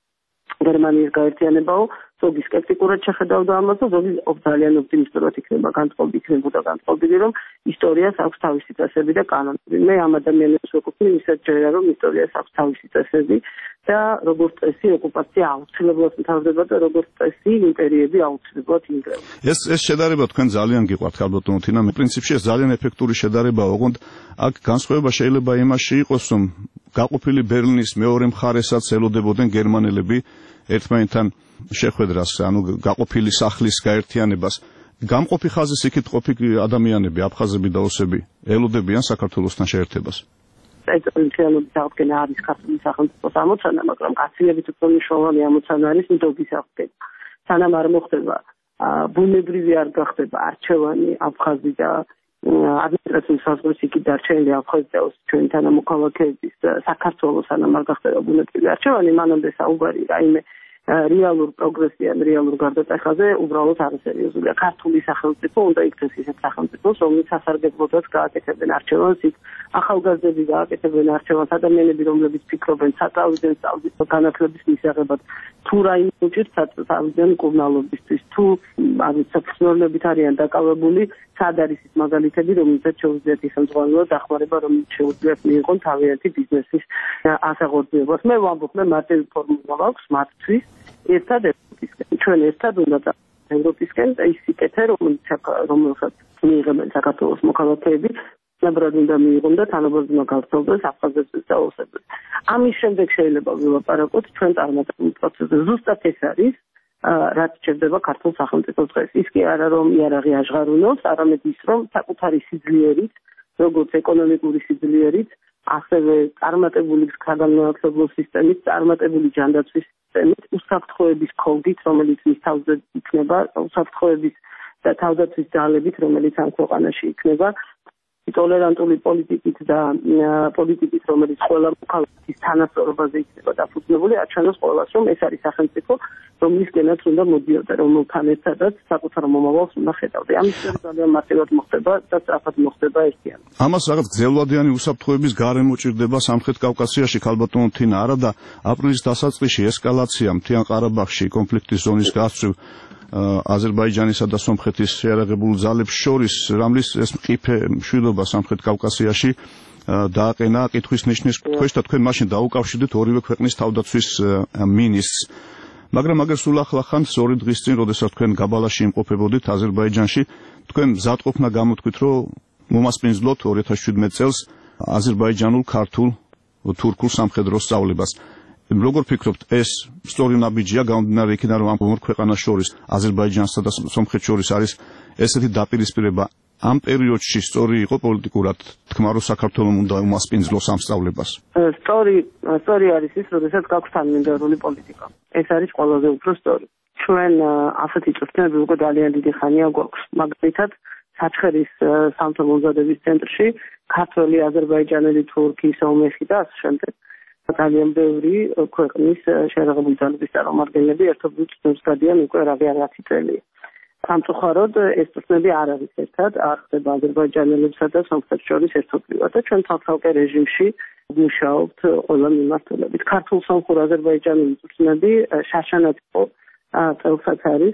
გერმანიის გაერთიანებაო, ზოგი სკეპტიკურად შეხედავდა ამას და ზოგი ძალიან ოპტიმისტურად იქნება განწყობილი იქნებოდა განწყობილი, რომ ისტორიას აქვს თავისი წესები და კანონები. მე ამ ადამიანებს ვეკუთვნი, ისაც ჯერა რომ ისტორიას აქვს თავისი წესები და როგორც წესი ოკუპაცია აუცილებლად მთავრდება და როგორც წესი იმპერიები აუცილებლად ინგრევა. ეს ეს შედარება თქვენ ძალიან გიყვართ ქალბატონო თინა, მე პრინციპში ეს ძალიან ეფექტური შედარებაა, ოღონდ აქ განსხვავება შეიძლება იმაში იყოს, რომ გაყოფილი ბერლინის მეორე მხარესაც ელოდებოდნენ გერმანელები ერთმანეთთან შეხვედრას, ანუ გაყოფილი სახლის გაერთიანებას. გამყოფი ხაზის იქით ყოფი ადამიანები, აფხაზები და ოსები ელოდებიან საქართველოსთან შეერთებას. ეს პრინციპალობით აღდგენა არის ქართული სახელმწიფოს ამოცანა, მაგრამ გაცილებით უფრო მნიშვნელოვანი ამოცანა არის ნდობის აღდგენა. სანამ არ მოხდება ბუნებრივი არ გახდება არჩევანი აფხაზი და ადმინისტრაციული საზღვრის იქით დარჩენილი აფხაზი და ჩვენი თანამოქალაქეების საქართველოს სანამ არ გახდება ბუნებრივი არჩევანი, მანამდე საუბარი რაიმე რეალურ პროგრესიან, რეალურ გარდატეხაზე უბრალოდ არასერიოზულია. ქართული სახელმწიფო უნდა იქნეს ისეთ სახელმწიფოს, რომელიც სასარგებლოდაც გააკეთებენ არჩევანს, იქ ახალგაზრდები გააკეთებენ არჩევანს, ადამიანები, რომლებიც ფიქრობენ საწავლიდნენ სწავლის განათლების მისაღებად, თუ რაიმე უჭირთ საწავლიდნენ კურნალობისთვის, თუ არის საფუძვლებით არიან დაკავებული, სად არის ის მაგალითები, რომელსაც შეუძლიათ ხელმძღვანელო დახმარება, რომელიც შეუძლიათ მიიღონ თავიანთი ბიზნესის ასაღორძინებას. მე ვამბობ, მე მარტივი ფორმულა მაქვს მათთვის. ერთად ევროპისკენ, ჩვენ ერთად უნდა ევროპისკენ და ის სიკეთე, რომელსაც მიიღებენ საქართველოს მოქალაქეები, ნაბრად უნდა მიიღონ და თანაბარდუნა გავრცელდეს აფხაზეთს და ოსეთს. ამის შემდეგ შეიძლება ვილაპარაკოთ ჩვენ წარმატებულ პროცესზე. ზუსტად ეს არის, რაც ჭირდება ქართულ სახელმწიფოს დღეს. ის კი არა რომ იარაღი აღღარუნოს, არამედ ის რომ საკუთარი სიძლიერით, როგორც ეკონომიკური სიძლიერით, ასევე წარმატებული საგანმანათლებლო სისტემით, წარმატებული ჯანდაცვის სისტემით, უსაფრთხოების კოდით, რომელიც მის თავზე იქნება, უსაფრთხოების და თავდაცვის ძალებით, რომელიც ამ ქვეყანაში იქნება, ტოლერანტული პოლიტიკით და პოლიტიკით, რომელიც ყველა მოქალაქის თანასწორობაზე იქნება დაფუძნებული, აჩვენოს ყველას, რომ ეს არის სახელმწიფო, რომლისკენაც უნდა მოდიოდა, რომელთან ერთადაც საკუთარ მომავალს უნდა ხედავდა. ამის შემდეგ ძალიან მარტივად მოხდება და სწრაფად მოხდება ერთიანობა. ამას რაღაც გრძელვადიანი უსაფრთხოების გარემო ჭირდება სამხრეთ კავკასიაში, ქალბატონო თინა, არა და აპრილის დასაწყისში ესკალაცია მთიან ყარაბაღში კონფლიქტის ზონის გასწვრივ აზერბაიჯანისა და სომხეთის შეიარაღებულ ძალებს შორის, რომლის ეს მყიფე მშვიდობა სამხრეთ კავკასიაში დააყენა კითხვის ნიშნის ქვეშ და თქვენ მაშინ დაუკავშირდით ორივე ქვეყნის თავდაცვის მინისტრს. მაგრამ აგერ სულ ახლახან ორი დღის წინ, როდესაც თქვენ გაბალაში იმყოფებოდით აზერბაიჯანში, თქვენ მზადყოფნა გამოთქვით, რომ მომასპინძლოთ ორი ათას შვიდმეტ წელს აზერბაიჯანულ, ქართულ, თურქულ სამხედრო სწავლებას. როგორ ფიქრობთ, ეს სწორი ნაბიჯია გამომდინარე იქიდან, რომ ამ ორ ქვეყანას შორის, აზერბაიჯანსა და სომხეთს შორის არის ესეთი დაპირისპირება? ამ პერიოდში სწორი იყო პოლიტიკურად თქმა, რომ საქართველოს უნდა უმასპინძლოს ამ სწავლებას? სწორი, სწორი არის ის, როდესაც გაქვს თანმიმდევრული პოლიტიკა. ეს არის ყველაზე უფრო სწორი. ჩვენ ასეთი წვრთნები უკვე ძალიან დიდი ხანია გვაქვს. მაგალითად, საჩხერის სამთო მომზადების ცენტრში ქართველი, აზერბაიჯანელი, თურქი, სომეხი და ასე შემდეგ ძალიან ბევრი ქვეყნის შეიარაღებული ძალების წარმომადგენლები ერთობლივ წვრთნებს გადიან უკვე რაღაცი წელი. სამწუხაროდ ეს წვრთნები არ არის ერთად, არ ხდება აზერბაიჯანელებსა და სომხეთს შორის ერთობლივად და ჩვენ ცალკე რეჟიმში მუშაობთ ყველა მიმართულებით. ქართულ სომხურ აზერბაიჯანელი წვრთნები შაშანად იყო წელსაც არის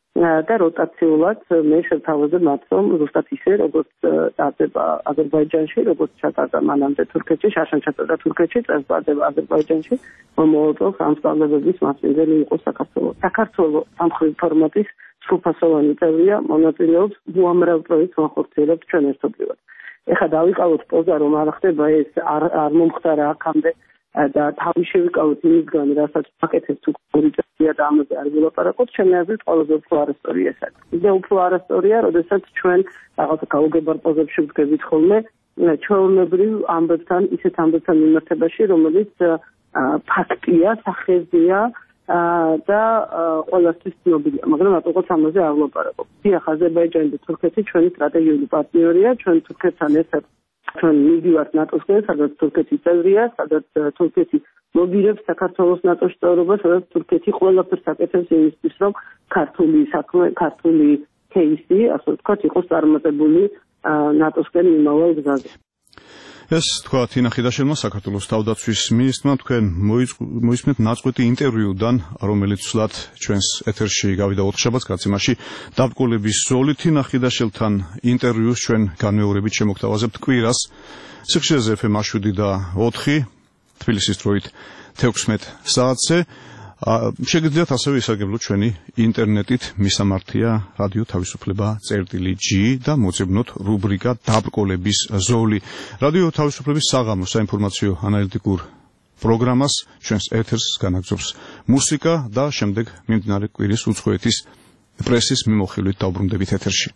და როტაციულად მე შევთავაზებ მათ, რომ ზუსტად ისე, როგორც წარდება აზერბაიჯანში, როგორც ჩატარდა მანამდე თურქეთში, შაშან ჩატარდა თურქეთში, წელს წარდება აზერბაიჯანში, მომავალ ამ სწავლებების მასპინძელი იყო საქართველო. საქართველო სამხრეთ ფორმატის სრულფასოვანი წევრია, მონაწილეობს უამრავ პროექტს განხორციელებთ ჩვენ ერთობლივად. ეხლა დავიკავოთ პოზა, რომ არ ხდება ეს, არ არ მომხდარა აქამდე და თავი შევიკავოთ იმისგან, რასაც პაკეთებს ორი წელია და ამაზე არ ვილაპარაკოთ, ჩემი აზრით ყველაზე უფრო არასწორია ეს არის. ისე უფრო არასწორია, როდესაც ჩვენ რაღაცა გაუგებარ პოზებში ვდგებით ხოლმე ჩვეულებრივ ამბებთან, ისეთ ამბებთან მიმართებაში, რომელიც ფაქტია, სახეზია და ყველასთვის ცნობილია, მაგრამ რატოღაც ამაზე არ ვლაპარაკობ. დიახ, აზერბაიჯანი და თურქეთი ჩვენი სტრატეგიული პარტნიორია, ჩვენ თურქეთთან ერთად ჩვენ მივდივართ ნატოსკენ, სადაც თურქეთი წევრია, სადაც თურქეთი ლობირებს საქართველოს ნატოს წევრობას, სადაც თურქეთი ყველაფერს აკეთებს იმისთვის, რომ ქართული საქმე, ქართული кейსი, ასე ვთქვათ, იყოს წარმატებული ნატოსკენ მიმავალ გზაზე. ეს თქვა თინა ხიდაშელმა საქართველოს თავდაცვის მინისტრმა თქვენ მოისმენთ ნაწყვეტი ინტერვიუდან, რომელიც სულად ჩვენს ეთერში გავიდა ოთხშაბათს გაცემაში დაბრკოლების ზოლი. თინა ხიდაშელთან ინტერვიუს ჩვენ განმეორებით შემოგთავაზებთ კვირას სიხშირეზე ეფ ემ შვიდი და ოთხი თბილისის დროით თექვსმეტ საათზე. შეგიძლიათ ასევე ისარგებლოთ ჩვენი ინტერნეტით, მისამართია რადიო თავისუფლება წერტილი ჯი და მოწებნოთ რუბრიკა დაბრკოლების ზოლი. რადიო თავისუფლების საღამო საინფორმაციო ანალიტიკურ პროგრამას ჩვენს ეთერს განაგრძობს მუსიკა და შემდეგ მიმდინარე კვირის უცხოეთის პრესის მიმოხილვით დავბრუნდებით ეთერში.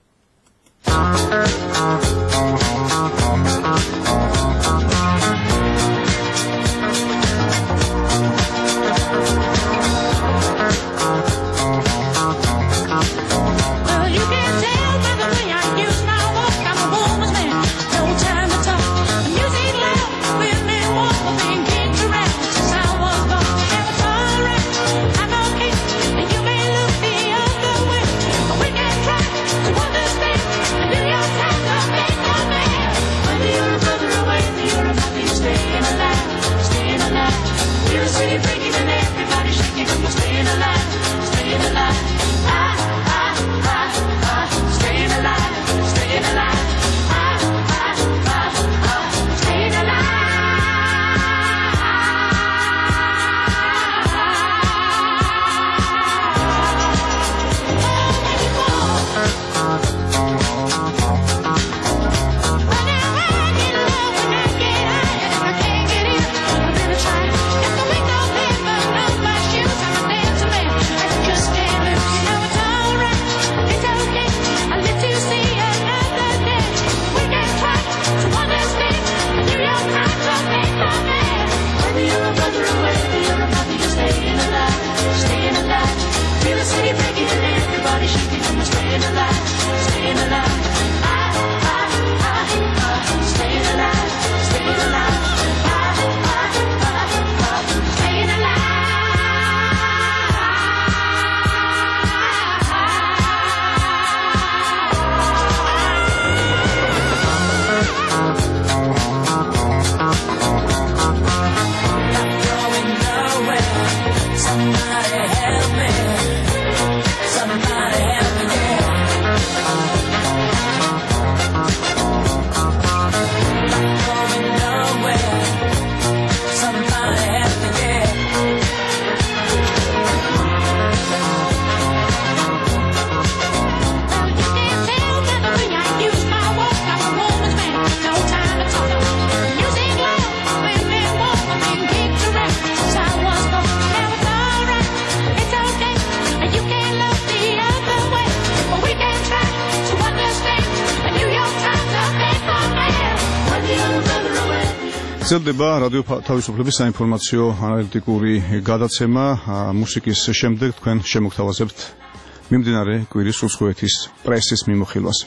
გრძელდება რადიო თავისუფლების საინფორმაციო ანალიტიკური გადაცემა. მუსიკის შემდეგ თქვენ შემოგთავაზებთ მიმდინარე კვირის უცხოეთის პრესის მიმოხილვას.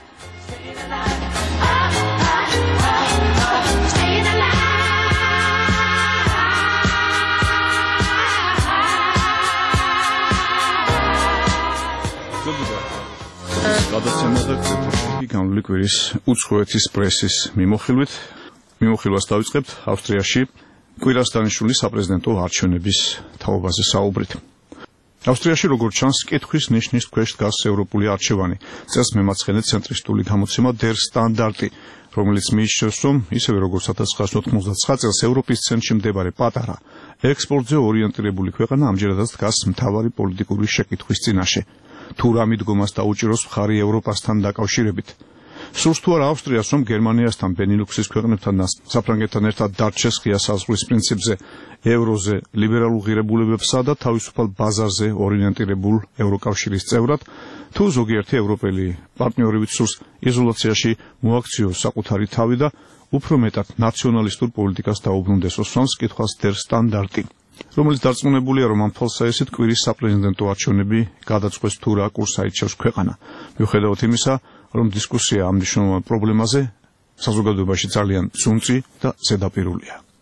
გადაცემა და განვლილი კვირის უცხოეთის პრესის მიმოხილვით. მიმოხილვას დავიწყებთ ავსტრიაში კვირას დანიშნული საპრეზიდენტო არჩევნების თაობაზე საუბრით. ავსტრიაში როგორც ჩანს, კითხვის ნიშნის ქვეშ დგას ევროპული არჩევანი. წელს მემაცხენე ცენტრისტული გამოცემა Der Standardi, რომელიც მიიჩნევს, რომ ისევე როგორც ოთხ ათას ცხრაასი ოთხმოცდათცხრა წელს ევროპის ცენტრში მდებარე პატარა, ექსპორტზე ორიენტირებული ქვეყანა ამჯერადაც დგას მთავარი პოლიტიკური შეკითხვის წინაშე. თუ რა მიდგომას დაუჭიროს მხარი ევროპასთან დაკავშირებით. სურს თუ არა ავსტრიას, რომ გერმანიასთან, ბენილუქსის ქვეყნებთან და საფრანგეთთან ერთად დარჩეს ღია საზღვრის პრინციპზე, ევროზე, ლიბერალურ ღირებულებებსა და თავისუფალ ბაზარზე ორიენტირებულ ევროკავშირის წევრად, თუ ზოგიერთი ევროპელი პარტნიორივით სურს იზოლაციაში მოაქციოს საკუთარი თავი და უფრო მეტად ნაციონალისტურ პოლიტიკას დაუბრუნდეს, ოსვამს კითხვას Der Standardi, რომელიც დარწმუნებულია, რომ ამ თვალსაჩინო კვირის საპრეზიდენტო არჩევნები გადაწყვეტს თუ რა კურსს აიჩევს ქვეყანა. მიუხედავად იმისა, რომ დისკუსია ამ მნიშვნელოვან პრობლემაზე საზოგადოებაში ძალიან ძუნწი და ზედაპირულია.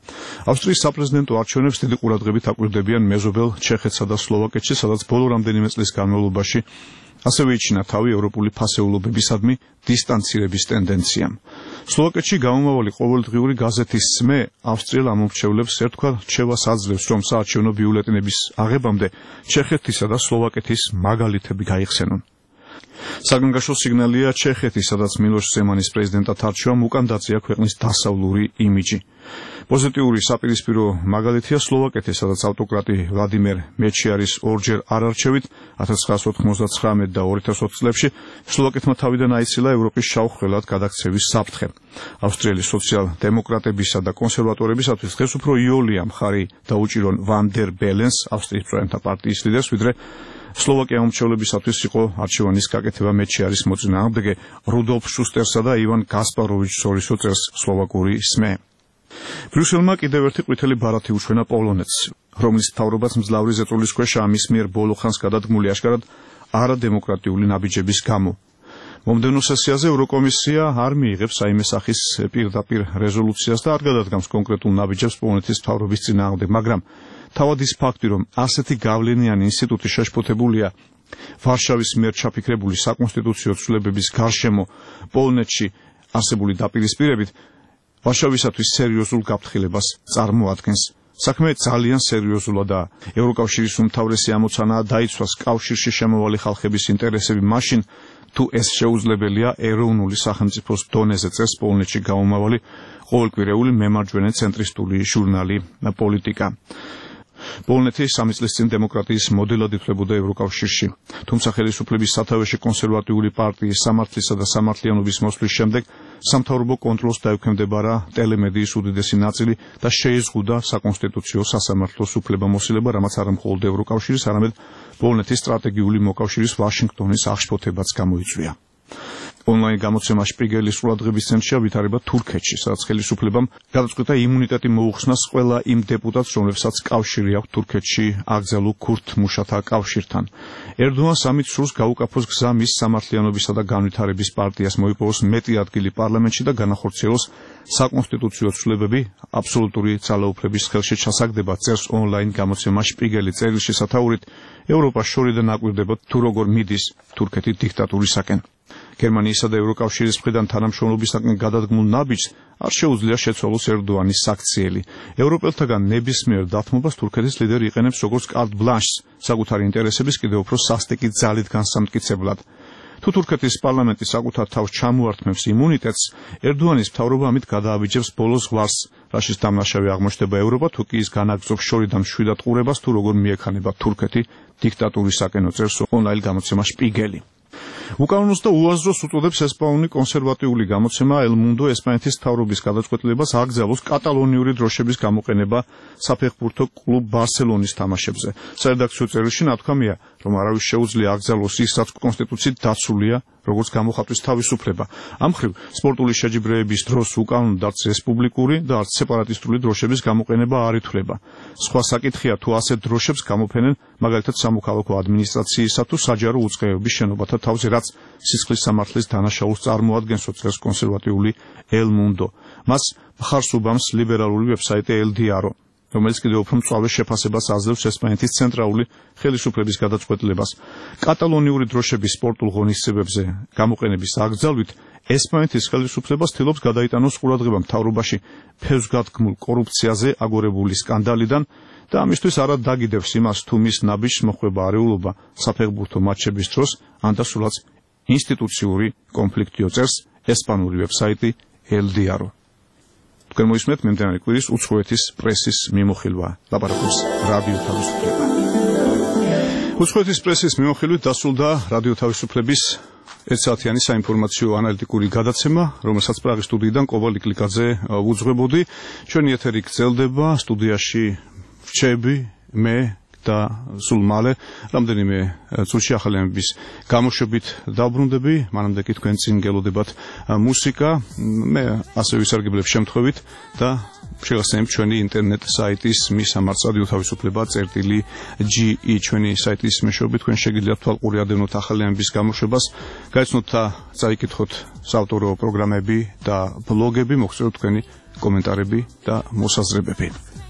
ავსტრიის საპრეზიდენტო არჩევნებს დიდი ყურადღებით აკვირდებიან მეზობელ ჩეხეთსა და სლოვაკეთში, სადაც ბოლო რამდენიმე წლის განმავლობაში ასევე იჩინა თავი ევროპული ფასეულობებისადმი დისტანცირების ტენდენციამ. სლოვაკეთში გამომავალი ყოველდღიური გაზეთის სმე ავსტრიელ ამომრჩევლებს ერთგვარ რჩევას აძლევს, რომ საარჩევნო ბიულეტენების აღებამდე ჩეხეთისა და სლოვაკეთის მაგალითები გაიხსენონ. საგანგაშო სიგნალია ჩეხეთი, სადაც მილოშ ზემანის პრეზიდენტად არჩევამ უკან დაწია ქვეყნის დასავლური იმიჯი. პოზიტიური საპირისპირო მაგალითია სლოვაკეთი, სადაც ავტოკრატი ვლადიმერ მეჩიარის ორჯერ არ არჩევით ათას ცხრაასი ოთხმოცდაცხრამეტ და ორი ათას ოთხ წლებში სლოვაკეთმა თავიდან აიცილა ევროპის შავ ხვრელად გადაქცევის საფრთხე. ავსტრიელი სოციალ-დემოკრატებისა და კონსერვატორებისათვის დღეს უფრო იოლია მხარი დაუჭირონ ვან დერ ბელენს, ავსტრიის პროექტთა პარტიის ლიდერს, ვიდრე სლოვაკია მომრჩევლებისათვის იყო არჩევანის გაკეთება მეჩიარის მოწინააღმდეგე რუდოლფ შუსტერსა და ივან გასპაროვიჩს შორისო წერს სლოვაკური სმე. ბრიუსელმა კიდევ ერთი ყვითელი ბარათი უშვენა პოლონეთს, რომლის მთავრობაც მძლავრი ზეწოლის ქვეშაა მის მიერ ბოლო ხანს გადადგმული აშკარად არადემოკრატიული ნაბიჯების გამო. მომდევნო სესიაზე ევროკომისია არ მიიღებს საიმე სახის პირდაპირ რეზოლუციას და არ გადადგამს კონკრეტულ ნაბიჯებს პოლონეთის მთავრობის წინააღმდეგ, მაგრამ თავად ის ფაქტი, რომ ასეთი გავლენიანი ინსტიტუტი შეშფოთებულია ვარშავის მიერ ჩაფიქრებული საკონსტიტუციო ცვლილებების გარშემო პოლონეთში არსებული დაპირისპირებით ვარშავისათვის სერიოზულ გაფრთხილებას წარმოადგენს. საქმე ძალიან სერიოზულადაა. ევროკავშირის უმთავრესი ამოცანაა დაიცვას კავშირში შემოვალი ხალხების ინტერესები მაშინ, თუ ეს შეუძლებელია ეროვნული სახელმწიფოს დონეზე, წერს პოლონეთში გამომავალი ყოველკვირეული მემარჯვენე ცენტრისტული ჟურნალი პოლიტიკა. პოლონეთი სამი წლის წინ დემოკრატიის მოდელად ითვლებოდა ევროკავშირში, თუმცა ხელისუფლების სათავეში კონსერვატიული პარტიის სამართლისა და სამართლიანობის მოსვლის შემდეგ სამთავრობო კონტროლს დაექვემდებარა ტელემედიის უდიდესი ნაწილი და შეიზღუდა საკონსტიტუციო სასამართლოს უფლებამოსილება, რამაც არა მხოლოდ ევროკავშირის, არამედ პოლონეთის სტრატეგიული მოკავშირის ვაშინგტონის აღშფოთებაც გამოიწვია. ონლაინ გამოცემა შპიგელის ყურადღების ცენტრშია ვითარება თურქეთში, სადაც ხელისუფლებამ გადაწყვიტა იმუნიტეტი მოუხსნას ყველა იმ დეპუტატს, რომლებსაც კავშირი აქვს თურქეთში აკრძალულ ქურთ მუშათა კავშირთან. ერდოანს ამით სურს გაუკაფოს გზა მის სამართლიანობისა და განვითარების პარტიას მოიპოვოს მეტი ადგილი პარლამენტში და განახორციელოს საკონსტიტუციო ცვლილებები აბსოლუტური ძალაუფლების ხელში ჩასაგდება, წერს ონლაინ გამოცემა შპიგელი. წერილში სათაურით ევროპას შორიდან აკვირდება თუ როგორ მიდის თურქეთი დიქტატურისაკენ. გერმანიისა და ევროკავშირის მხრიდან თანამშრომლობისაკენ გადადგმულ ნაბიჯს არ შეუძლია შეცვალოს ერდოანის საქციელი. ევროპელთაგან ნებისმიერ დათმობას თურქეთის ლიდერი იყენებს როგორც კარტ ბლანშს საკუთარი ინტერესების კიდევ უფრო სასტიკი ძალით განსამტკიცებლად. თუ თურქეთის პარლამენტი საკუთარ თავს ჩამოართმევს იმუნიტეტს, ერდოანის მთავრობა ამით გადააბიჯებს ბოლოს ზღვარს, რაშიც დამნაშავე აღმოჩნდება ევროპა თურქიის განაგრძობს შორიდან მშვიდად ყურებას, თუ როგორ მიექანება თურქეთი დიქტატურისაკენო, წერს ონლაინ გამოცემა შპიგელი. უკანონოს და უაზროს უწოდებს ესპანური კონსერვატიული გამოცემა El Mundo ესპანეთის მთავრობის გადაწყვეტილებას აკრძალოს კატალონიური დროშების გამოყენება საფეხბურთო კლუბ ბარსელონის თამაშებზე. სარედაქციო წერილში ნათქვამია, რომ არავის შეუძლია აკრძალოს ის, რაც კონსტიტუციით დაცულია, როგორც გამოხატვის თავისუფლება. ამ მხრივ სპორტული შეჯიბრებების დროს უკანონოდ არც რესპუბლიკური და არც სეპარატისტული დროშების გამოყენება არ ითვლება. სხვა საკითხია, თუ ასეთ დროშებს გამოფენენ მაგალითად სამოქალაქო ადმინისტრაციისა თუ საჯარო უწყებების შენობათა თავზე, რაც სისხლის სამართლის დანაშაულს წარმოადგენს, წერს კონსერვატიული El Mundo. მას მხარს უბამს ლიბერალური ვებსაიტი El Diario, რომელიც კიდევ უფრო მწვავე შეფასებას აძლევს ესპანეთის ცენტრალური ხელისუფლების გადაწყვეტილებას. კატალონიური დროშების სპორტულ ღონისძიებებზე გამოყენების აკრძალვით ესპანეთის ხელისუფლება ცდილობს გადაიტანოს ყურადღება მთავრობაში ფევზგადგმულ კორუფციაზე აგორებული სკანდალიდან და ამისთვის არად დაგიდევს იმას, თუ მის ნაბიჯს მოხვება არეულობა საფეხბურთო მატჩების დროს, ან და სულაც ინსტიტუციური კონფლიქტიო, წერს ესპანური ვებსაიტი El Diario. თქვენ მოისმენთ მიმდინარე კვირის უცხოეთის პრესის მიმოხილვა. ლაპარაკობს რადიო თავისუფლება. უცხოეთის პრესის მიმოხილვით დასრულდა რადიო თავისუფლების ერთსაათიანი საინფორმაციო ანალიტიკური გადაცემა, რომელსაც პრაღის სტუდიიდან კოვალ ლიკლიკაძე ვუძღვებოდი. ჩვენი ეთერი გრძელდება, სტუდიაში რჩები მე და სულ მალე რამდენიმე წუთში ახალი ამბების გამოშვებით დავბრუნდები, მანამდე კი თქვენ წინ გელოდებათ მუსიკა, მე ასე ვისარგებლებ შემთხვევით და შეგახსენებთ ჩვენი ინტერნეტ საიტის მისამართს რადიო თავისუფლება წერტილი ჯი ი ჩვენი საიტის მეშვეობით თქვენ შეგიძლიათ თვალყური ადევნოთ ახალი ამბების გამოშვებას, გაიცნოთ და წაიკითხოთ საავტორო პროგრამები და ბლოგები, მოგწეროთ თქვენი კომენტარები და მოსაზრებები.